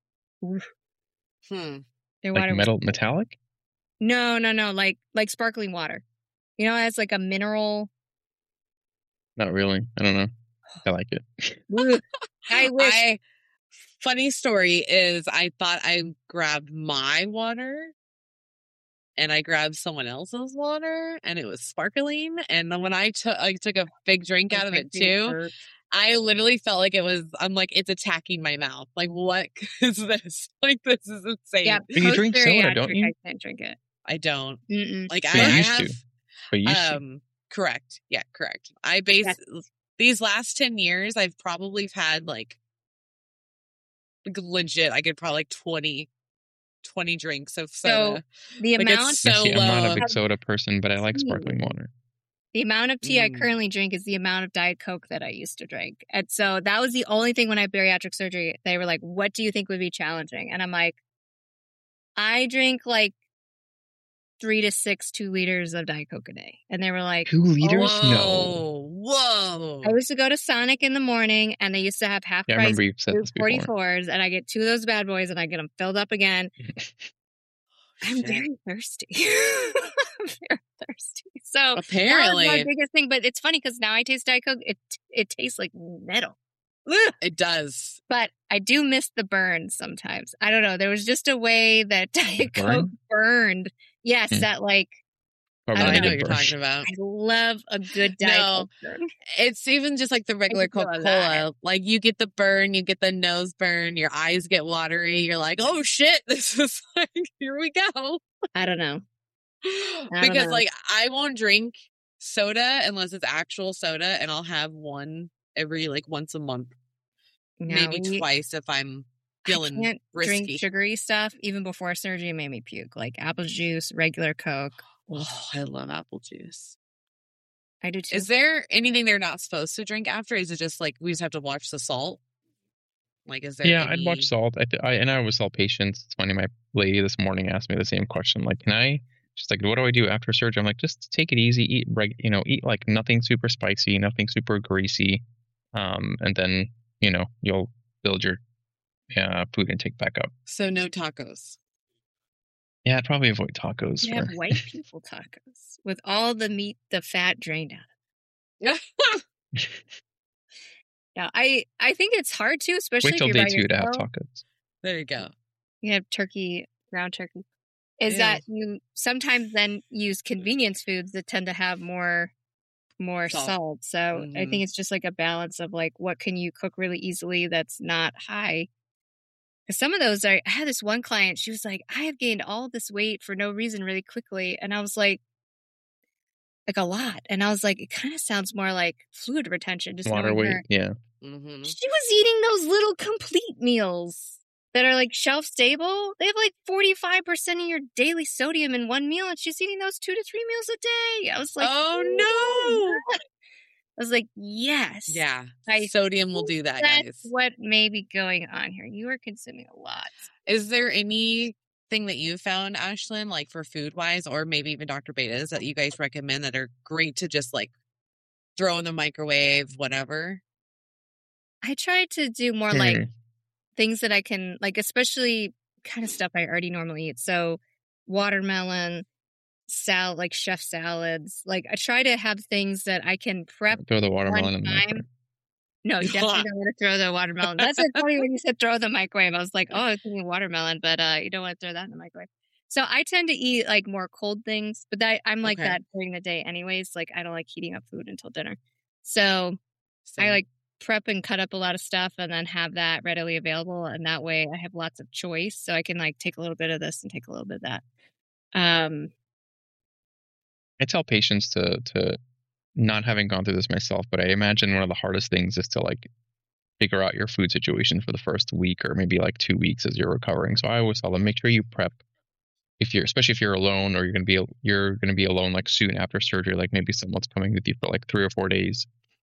Speaker 1: Their
Speaker 3: Like
Speaker 1: water was-
Speaker 3: metallic?
Speaker 1: No, like sparkling water. You know, it has like a mineral.
Speaker 3: Not really. I don't know. I like it.
Speaker 1: Ugh. I wish.
Speaker 2: Funny story is I thought I grabbed my water and I grabbed someone else's water and it was sparkling. And then when I took a big drink out of it too, I literally felt like I'm like, it's attacking my mouth. Like, what is this? Like, this is insane.
Speaker 1: Yeah,
Speaker 3: But you drink soda, don't
Speaker 1: post-bariatric,
Speaker 3: you?
Speaker 1: I can't drink it.
Speaker 2: I don't.
Speaker 1: Mm-mm.
Speaker 2: Like,
Speaker 3: But
Speaker 2: I
Speaker 3: you used
Speaker 2: have.
Speaker 3: to. But you used to.
Speaker 2: Correct. Yeah, correct.
Speaker 1: Yes.
Speaker 2: These last 10 years, I've probably had like legit, I could probably like 20 drinks of soda.
Speaker 1: The
Speaker 2: Like,
Speaker 1: amount
Speaker 2: it's so
Speaker 3: See, I'm not
Speaker 2: low.
Speaker 3: a big soda person, but I like sparkling water.
Speaker 1: The amount of tea I
Speaker 2: Mm.
Speaker 1: currently drink is the amount of Diet Coke that I used to drink. And so that was the only thing when I had bariatric surgery. They were like, what do you think would be challenging? And I'm like, I drink like 3 to 6 2 liters of Diet Coke a day. And they were like,
Speaker 3: 2 liters? No.
Speaker 2: Whoa.
Speaker 1: I used to go to Sonic in the morning and they used to have half
Speaker 3: Yeah, I
Speaker 1: price
Speaker 3: remember you've said this before.
Speaker 1: 44s and I get 2 of those bad boys and I get them filled up again. I'm
Speaker 2: Shit.
Speaker 1: very thirsty. I'm very thirsty. So that was
Speaker 2: Apparently.
Speaker 1: my biggest thing. But it's funny because now I taste Diet Coke. It tastes like metal. Ugh.
Speaker 2: It does.
Speaker 1: But I do miss the burn sometimes. I don't know. There was just a way that Diet
Speaker 3: Burn?
Speaker 1: Coke burned. Yes,
Speaker 3: Hmm.
Speaker 1: that like
Speaker 3: Probably
Speaker 1: I
Speaker 2: I
Speaker 3: not
Speaker 1: don't
Speaker 2: know
Speaker 3: a
Speaker 2: what
Speaker 3: good
Speaker 2: you're
Speaker 3: burn.
Speaker 2: talking about.
Speaker 1: I love a good Diet
Speaker 2: No.
Speaker 1: Coke burn.
Speaker 2: It's even just like the regular
Speaker 1: feel
Speaker 2: Coca-Cola.
Speaker 1: alive.
Speaker 2: Like you get the burn, you get the nose burn, your eyes get watery. You're like, oh shit, this is like, here we go.
Speaker 1: I don't know. don't
Speaker 2: Because
Speaker 1: know.
Speaker 2: like I won't drink soda unless it's actual soda, and I'll have one every like once a month,
Speaker 1: No,
Speaker 2: maybe twice if I'm
Speaker 1: I
Speaker 2: feeling
Speaker 1: can't
Speaker 2: risky.
Speaker 1: drink sugary stuff. Even before surgery, it made me puke. Like apple juice, regular Coke.
Speaker 2: Oh, I love apple juice.
Speaker 1: I do too.
Speaker 2: Is there anything they're not supposed to drink after? Is it just like we just have to watch the salt? Like, is there?
Speaker 3: Yeah,
Speaker 2: any...
Speaker 3: I'd watch salt. I always saw patients. It's funny. My lady this morning asked me the same question. Like, can I? She's like, what do I do after surgery? I'm like, just take it easy. Eat like nothing super spicy, nothing super greasy, and then you'll build your food intake back up.
Speaker 2: So no tacos.
Speaker 3: Yeah, I'd probably avoid tacos.
Speaker 1: You have white people tacos with all the meat, the fat drained out. Yeah, I think it's hard too, especially
Speaker 3: Wait
Speaker 1: if
Speaker 3: till
Speaker 1: you're
Speaker 3: day
Speaker 1: by
Speaker 3: 2 to have
Speaker 1: yourself.
Speaker 3: tacos.
Speaker 2: There you go.
Speaker 1: You have turkey, ground turkey. Is
Speaker 2: Ew.
Speaker 1: that you sometimes then use convenience foods that tend to have more salt. So I
Speaker 2: Mhm.
Speaker 1: think it's just like a balance of like what can you cook really easily that's not high. Because some of those I had this one client, she was like, I have gained all this weight for no reason really quickly. And I was like a lot. And I was like, it kind of sounds more like fluid retention. Just
Speaker 3: Water
Speaker 1: knowing
Speaker 3: weight.
Speaker 1: her.
Speaker 3: Yeah.
Speaker 2: Mm-hmm.
Speaker 1: She was eating those little complete meals. that are like shelf stable. They have like 45% of your daily sodium in one meal, and she's eating those 2 to 3 meals a day. I was like,
Speaker 2: oh no.
Speaker 1: I was like, yes.
Speaker 2: Yeah. Sodium will do that, guys.
Speaker 1: That's what may be going on here. You are consuming a lot.
Speaker 2: Is there anything that you found, Ashlyn, like for food wise, or maybe even Dr. Betas, that you guys recommend that are great to just like throw in the microwave, whatever?
Speaker 1: I try to do more like things that I can, like, especially kind of stuff I already normally eat. So watermelon, salad, like chef salads. Like, I try to have things that I can prep.
Speaker 3: Throw the watermelon in the
Speaker 1: time.
Speaker 3: microwave.
Speaker 1: No, you definitely don't want to throw the watermelon. That's like funny when you said throw the microwave. I was like, oh, I was thinking watermelon, but you don't want to throw that in the microwave. So I tend to eat like more cold things, but I'm like that during the day anyways. Like, I don't like heating up food until dinner. So I like prep and cut up a lot of stuff and then have that readily available. And that way I have lots of choice. So I can like take a little bit of this and take a little bit of that.
Speaker 3: I tell patients to not having gone through this myself, but I imagine one of the hardest things is to like figure out your food situation for the first week or maybe like 2 weeks as you're recovering. So I always tell them, make sure you prep especially if you're alone or you're going to be alone like soon after surgery, like maybe someone's coming with you for like 3 or 4 days,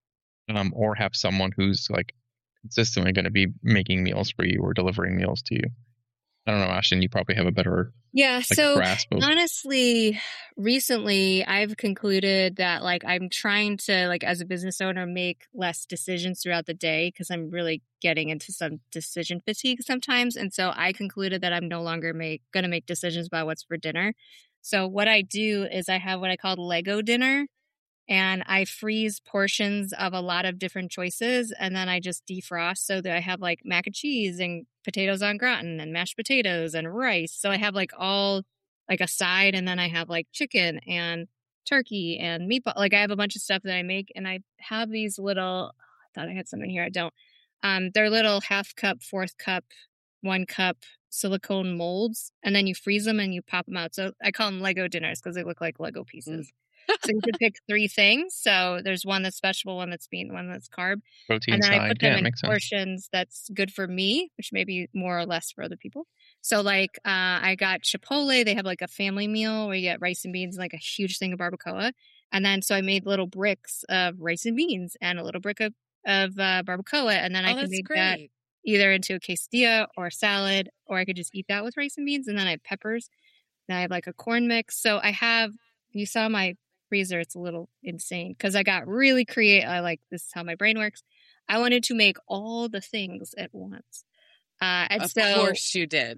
Speaker 3: or have someone who's like consistently going to be making meals for you or delivering meals to you. I don't know, Ashton, you probably have a better
Speaker 1: so
Speaker 3: grasp of...
Speaker 1: Honestly, recently I've concluded that like I'm trying to like as a business owner make less decisions throughout the day because I'm really getting into some decision fatigue sometimes. And so I concluded that I'm no longer going to make decisions about what's for dinner. So what I do is I have what I call Lego dinner. And I freeze portions of a lot of different choices, and then I just defrost so that I have like mac and cheese and potatoes en gratin and mashed potatoes and rice. So I have like all like a side, and then I have like chicken and turkey and meatball. Like I have a bunch of stuff that I make, and I have these little, I thought I had some in here. I don't. They're little 1/2 cup, 1/4 cup, 1 cup silicone molds, and then you freeze them and you pop them out. So I call them Lego dinners because they look like Lego pieces. So you could pick 3 things. So there's one that's vegetable, one that's bean, one that's carb.
Speaker 3: Protein
Speaker 1: and then
Speaker 3: side.
Speaker 1: I put them in
Speaker 3: sense.
Speaker 1: portions that's good for me, which may be more or less for other people. So like I got Chipotle. They have like a family meal where you get rice and beans and like a huge thing of barbacoa. And then so I made little bricks of rice and beans and a little brick of barbacoa. And then I can make that either into a quesadilla or a salad, or I could just eat that with rice and beans. And then I have peppers. Then I have like a corn mix. So I have, you saw my freezer, it's a little insane because I got really creative. I like, this is how my brain works. I wanted to make all the things at once. Of
Speaker 2: course you did,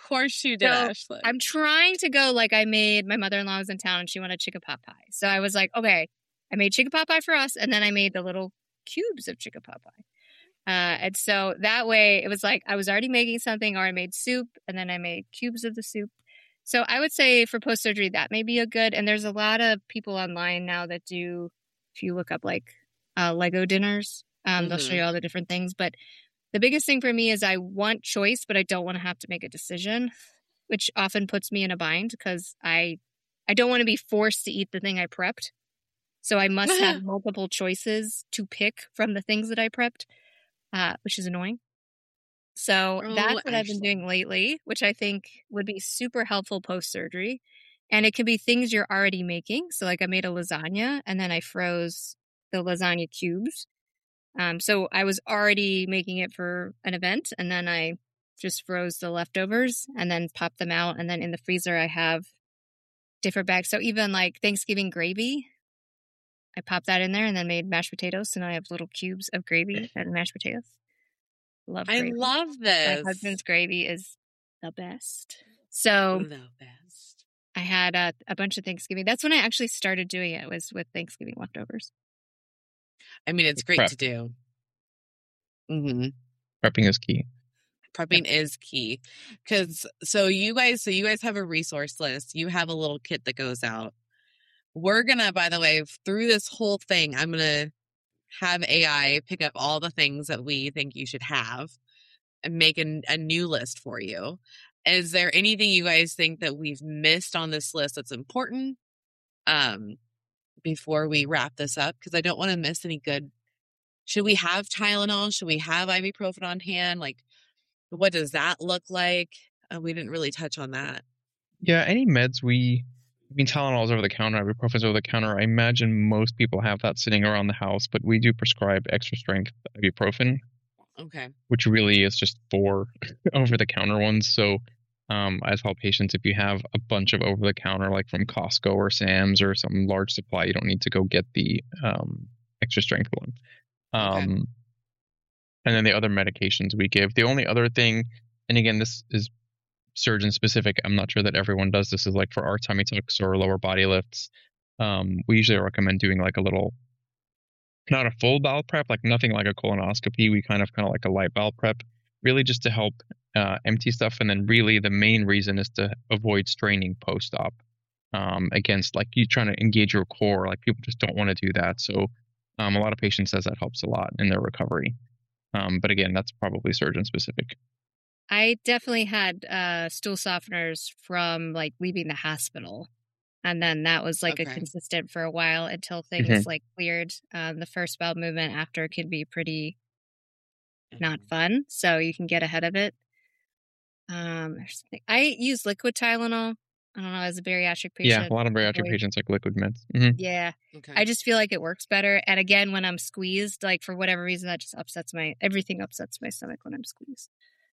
Speaker 2: Ashlyn.
Speaker 1: I'm trying to go like I made, my mother-in-law was in town and she wanted chicken pot pie. So I was like, okay, I made chicken pot pie for us, and then I made the little cubes of chicken pot pie. And so that way it was like I was already making something, or I made soup and then I made cubes of the soup. So I would say for post-surgery, that may be a good, and there's a lot of people online now that do, if you look up like Lego dinners, they'll show you all the different things. But the biggest thing for me is I want choice, but I don't want to have to make a decision, which often puts me in a bind because I don't want to be forced to eat the thing I prepped. So I must have multiple choices to pick from the things that I prepped, which is annoying. So that's what I've been doing lately, which I think would be super helpful post-surgery. And it can be things you're already making. So like I made a lasagna and then I froze the lasagna cubes. So I was already making it for an event, and then I just froze the leftovers and then popped them out. And then in the freezer, I have different bags. So even like Thanksgiving gravy, I popped that in there and then made mashed potatoes. So now I have little cubes of gravy and mashed potatoes. Love gravy.
Speaker 2: I love this.
Speaker 1: My husband's gravy is the best. So
Speaker 2: the best.
Speaker 1: I had a bunch of Thanksgiving. That's when I actually started doing it, was with Thanksgiving leftovers.
Speaker 2: I mean, it's great to do. Mm-hmm.
Speaker 3: Prepping is key.
Speaker 2: Prepping is key. So you guys have a resource list. You have a little kit that goes out. We're going to, by the way, through this whole thing, I'm going to have AI pick up all the things that we think you should have and make a new list for you. Is there anything you guys think that we've missed on this list that's important before we wrap this up? Because I don't want to miss any good. Should we have Tylenol? Should we have ibuprofen on hand? Like, What does that look like? We didn't really touch on that.
Speaker 3: Yeah, any meds Tylenol's over the counter, ibuprofen's over the counter. I imagine most people have that sitting around the house, but we do prescribe extra strength ibuprofen.
Speaker 2: Okay.
Speaker 3: Which really is just 4 over the counter ones. So I tell patients, if you have a bunch of over the counter, like from Costco or Sam's or some large supply, you don't need to go get the extra strength one.
Speaker 2: Okay.
Speaker 3: And then the other medications we give. The only other thing, and again, this is surgeon specific, I'm not sure that everyone does this, is like for our tummy tucks or lower body lifts, we usually recommend doing like a little, not a full bowel prep, like nothing like a colonoscopy. We kind of like a light bowel prep, really just to help empty stuff. And then really the main reason is to avoid straining post-op against like you trying to engage your core. Like people just don't want to do that. So a lot of patients says that helps a lot in their recovery. But again, that's probably surgeon specific.
Speaker 1: I definitely had stool softeners from like leaving the hospital. And then that was like a consistent for a while until things like cleared. The first bowel movement after can be pretty not fun. So you can get ahead of it. I use liquid Tylenol. I don't know, as a bariatric patient.
Speaker 3: Yeah, a lot of bariatric patients like liquid meds.
Speaker 1: Yeah. Okay. I just feel like it works better. And again, when I'm squeezed, like for whatever reason, that just everything upsets my stomach when I'm squeezed.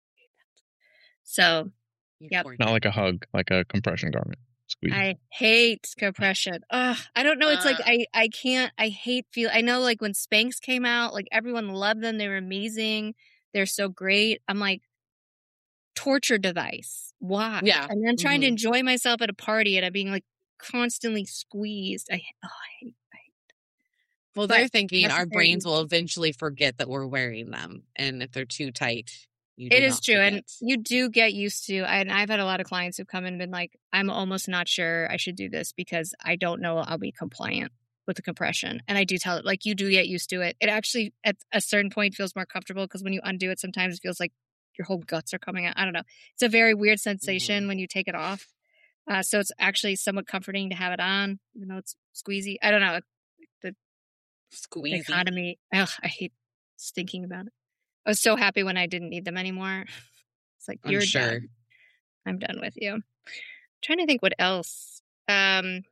Speaker 1: So, yep.
Speaker 3: Not like a hug, like a compression garment. Squeeze.
Speaker 1: I hate compression. Ugh, I don't know. It's like I can't. I hate I know like when Spanx came out, like everyone loved them. They were amazing. They're so great. I'm like, torture device. Why?
Speaker 2: Yeah.
Speaker 1: And then trying to enjoy myself at a party and I'm being like constantly squeezed. I hate.
Speaker 2: Well, they're thinking our brains will eventually forget that we're wearing them, and if they're too tight.
Speaker 1: It is true. And you do get used to, and I've had a lot of clients who've come in and been like, I'm almost not sure I should do this because I don't know I'll be compliant with the compression. And I do tell it, like, you do get used to it. It actually, at a certain point, feels more comfortable because when you undo it, sometimes it feels like your whole guts are coming out. I don't know. It's a very weird sensation when you take it off. So it's actually somewhat comforting to have it on, even though it's squeezy. I don't know. The
Speaker 2: squeezy
Speaker 1: economy. Ugh, I hate thinking about it. I was so happy when I didn't need them anymore. It's like, you're done. I'm done with you. I'm trying to think what else. Like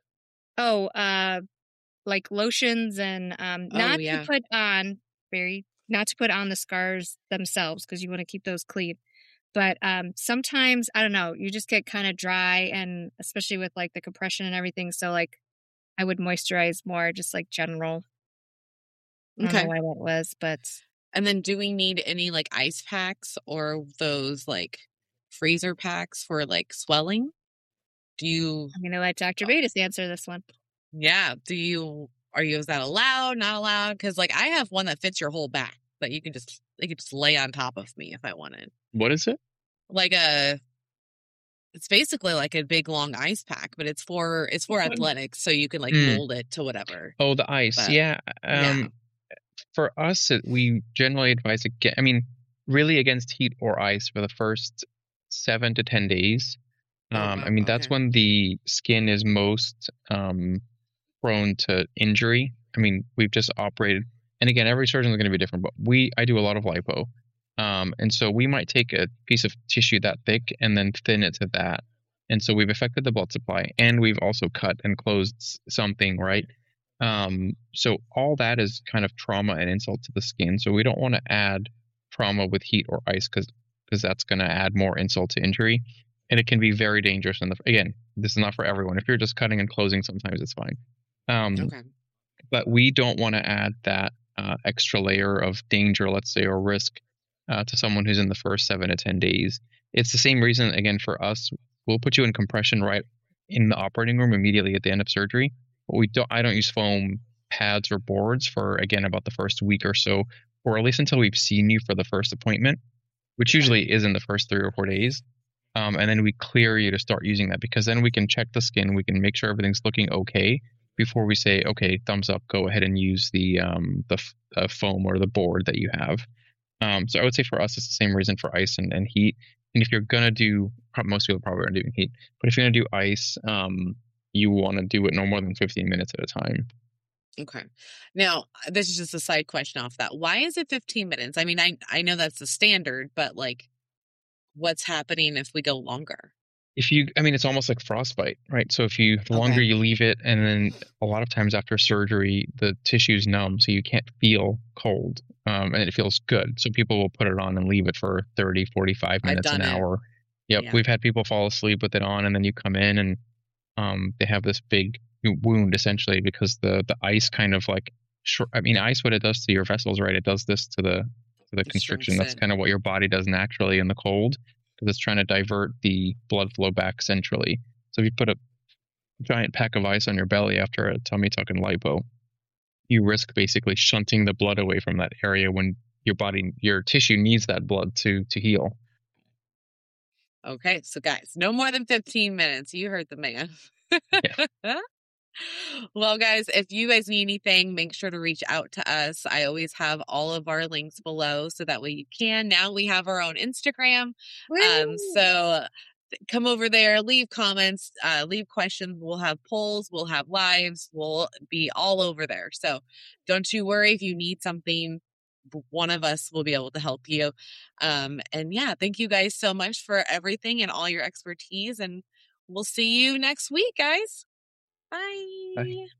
Speaker 1: lotions and not to put on the scars themselves because you want to keep those clean. But sometimes, I don't know, you just get kind of dry, and especially with like the compression and everything. So like I would moisturize more, just like general. I don't know why that was, but...
Speaker 2: And then do we need any like ice packs or those like freezer packs for like swelling? I'm
Speaker 1: going to let Dr. Betis answer this one.
Speaker 2: Yeah. Is that allowed? Not allowed? Because like I have one that fits your whole back that you could just lay on top of me if I wanted.
Speaker 3: What is it?
Speaker 2: It's basically like a big long ice pack, but it's for athletics. So you can like mold it to whatever.
Speaker 3: Oh, the ice. But, yeah. For us, we generally advise really against heat or ice for the first 7 to 10 days. That's when the skin is most prone to injury. We've just operated, and again, every surgeon is going to be different, but I do a lot of lipo. And so we might take a piece of tissue that thick and then thin it to that. And so we've affected the blood supply, and we've also cut and closed something, right? So all that is kind of trauma and insult to the skin. So we don't want to add trauma with heat or ice because that's going to add more insult to injury. And it can be very dangerous. Again, this is not for everyone. If you're just cutting and closing, sometimes it's fine. But we don't want to add that extra layer of danger, let's say, or risk to someone who's in the first 7 to 10 days. It's the same reason, again, for us, we'll put you in compression right in the operating room immediately at the end of surgery. I don't use foam pads or boards for, again, about the first week or so, or at least until we've seen you for the first appointment, which usually is in the first 3 or 4 days. And then we clear you to start using that, because then we can check the skin. We can make sure everything's looking okay before we say, okay, thumbs up, go ahead and use the foam or the board that you have. So I would say for us, it's the same reason for ice and heat. And if you're going to do, most people probably are doing heat, but if you're going to do ice, you want to do it no more than 15 minutes at a time.
Speaker 2: Okay. Now, this is just a side question off that. Why is it 15 minutes? I know that's the standard, but like, what's happening if we go longer?
Speaker 3: It's almost like frostbite, right? So the longer you leave it, and then a lot of times after surgery, the tissue's numb, so you can't feel cold, and it feels good. So people will put it on and leave it for 30, 45 minutes, an hour. Yep. Yeah. We've had people fall asleep with it on, and then you come in and they have this big wound essentially because the ice kind of like, ice, what it does to your vessels, right? It does this to the constriction. That's kind of what your body does naturally in the cold, because it's trying to divert the blood flow back centrally. So if you put a giant pack of ice on your belly after a tummy tuck and lipo, you risk basically shunting the blood away from that area when your tissue needs that blood to heal.
Speaker 2: Okay, so guys, no more than 15 minutes. You heard the man. Yeah. Well, guys, if you guys need anything, make sure to reach out to us. I always have all of our links below so that way you can. Now we have our own Instagram. So come over there, leave comments, leave questions. We'll have polls, we'll have lives, we'll be all over there. So don't you worry if you need something. One of us will be able to help you. And yeah, thank you guys so much for everything and all your expertise. And we'll see you next week, guys. Bye. Bye.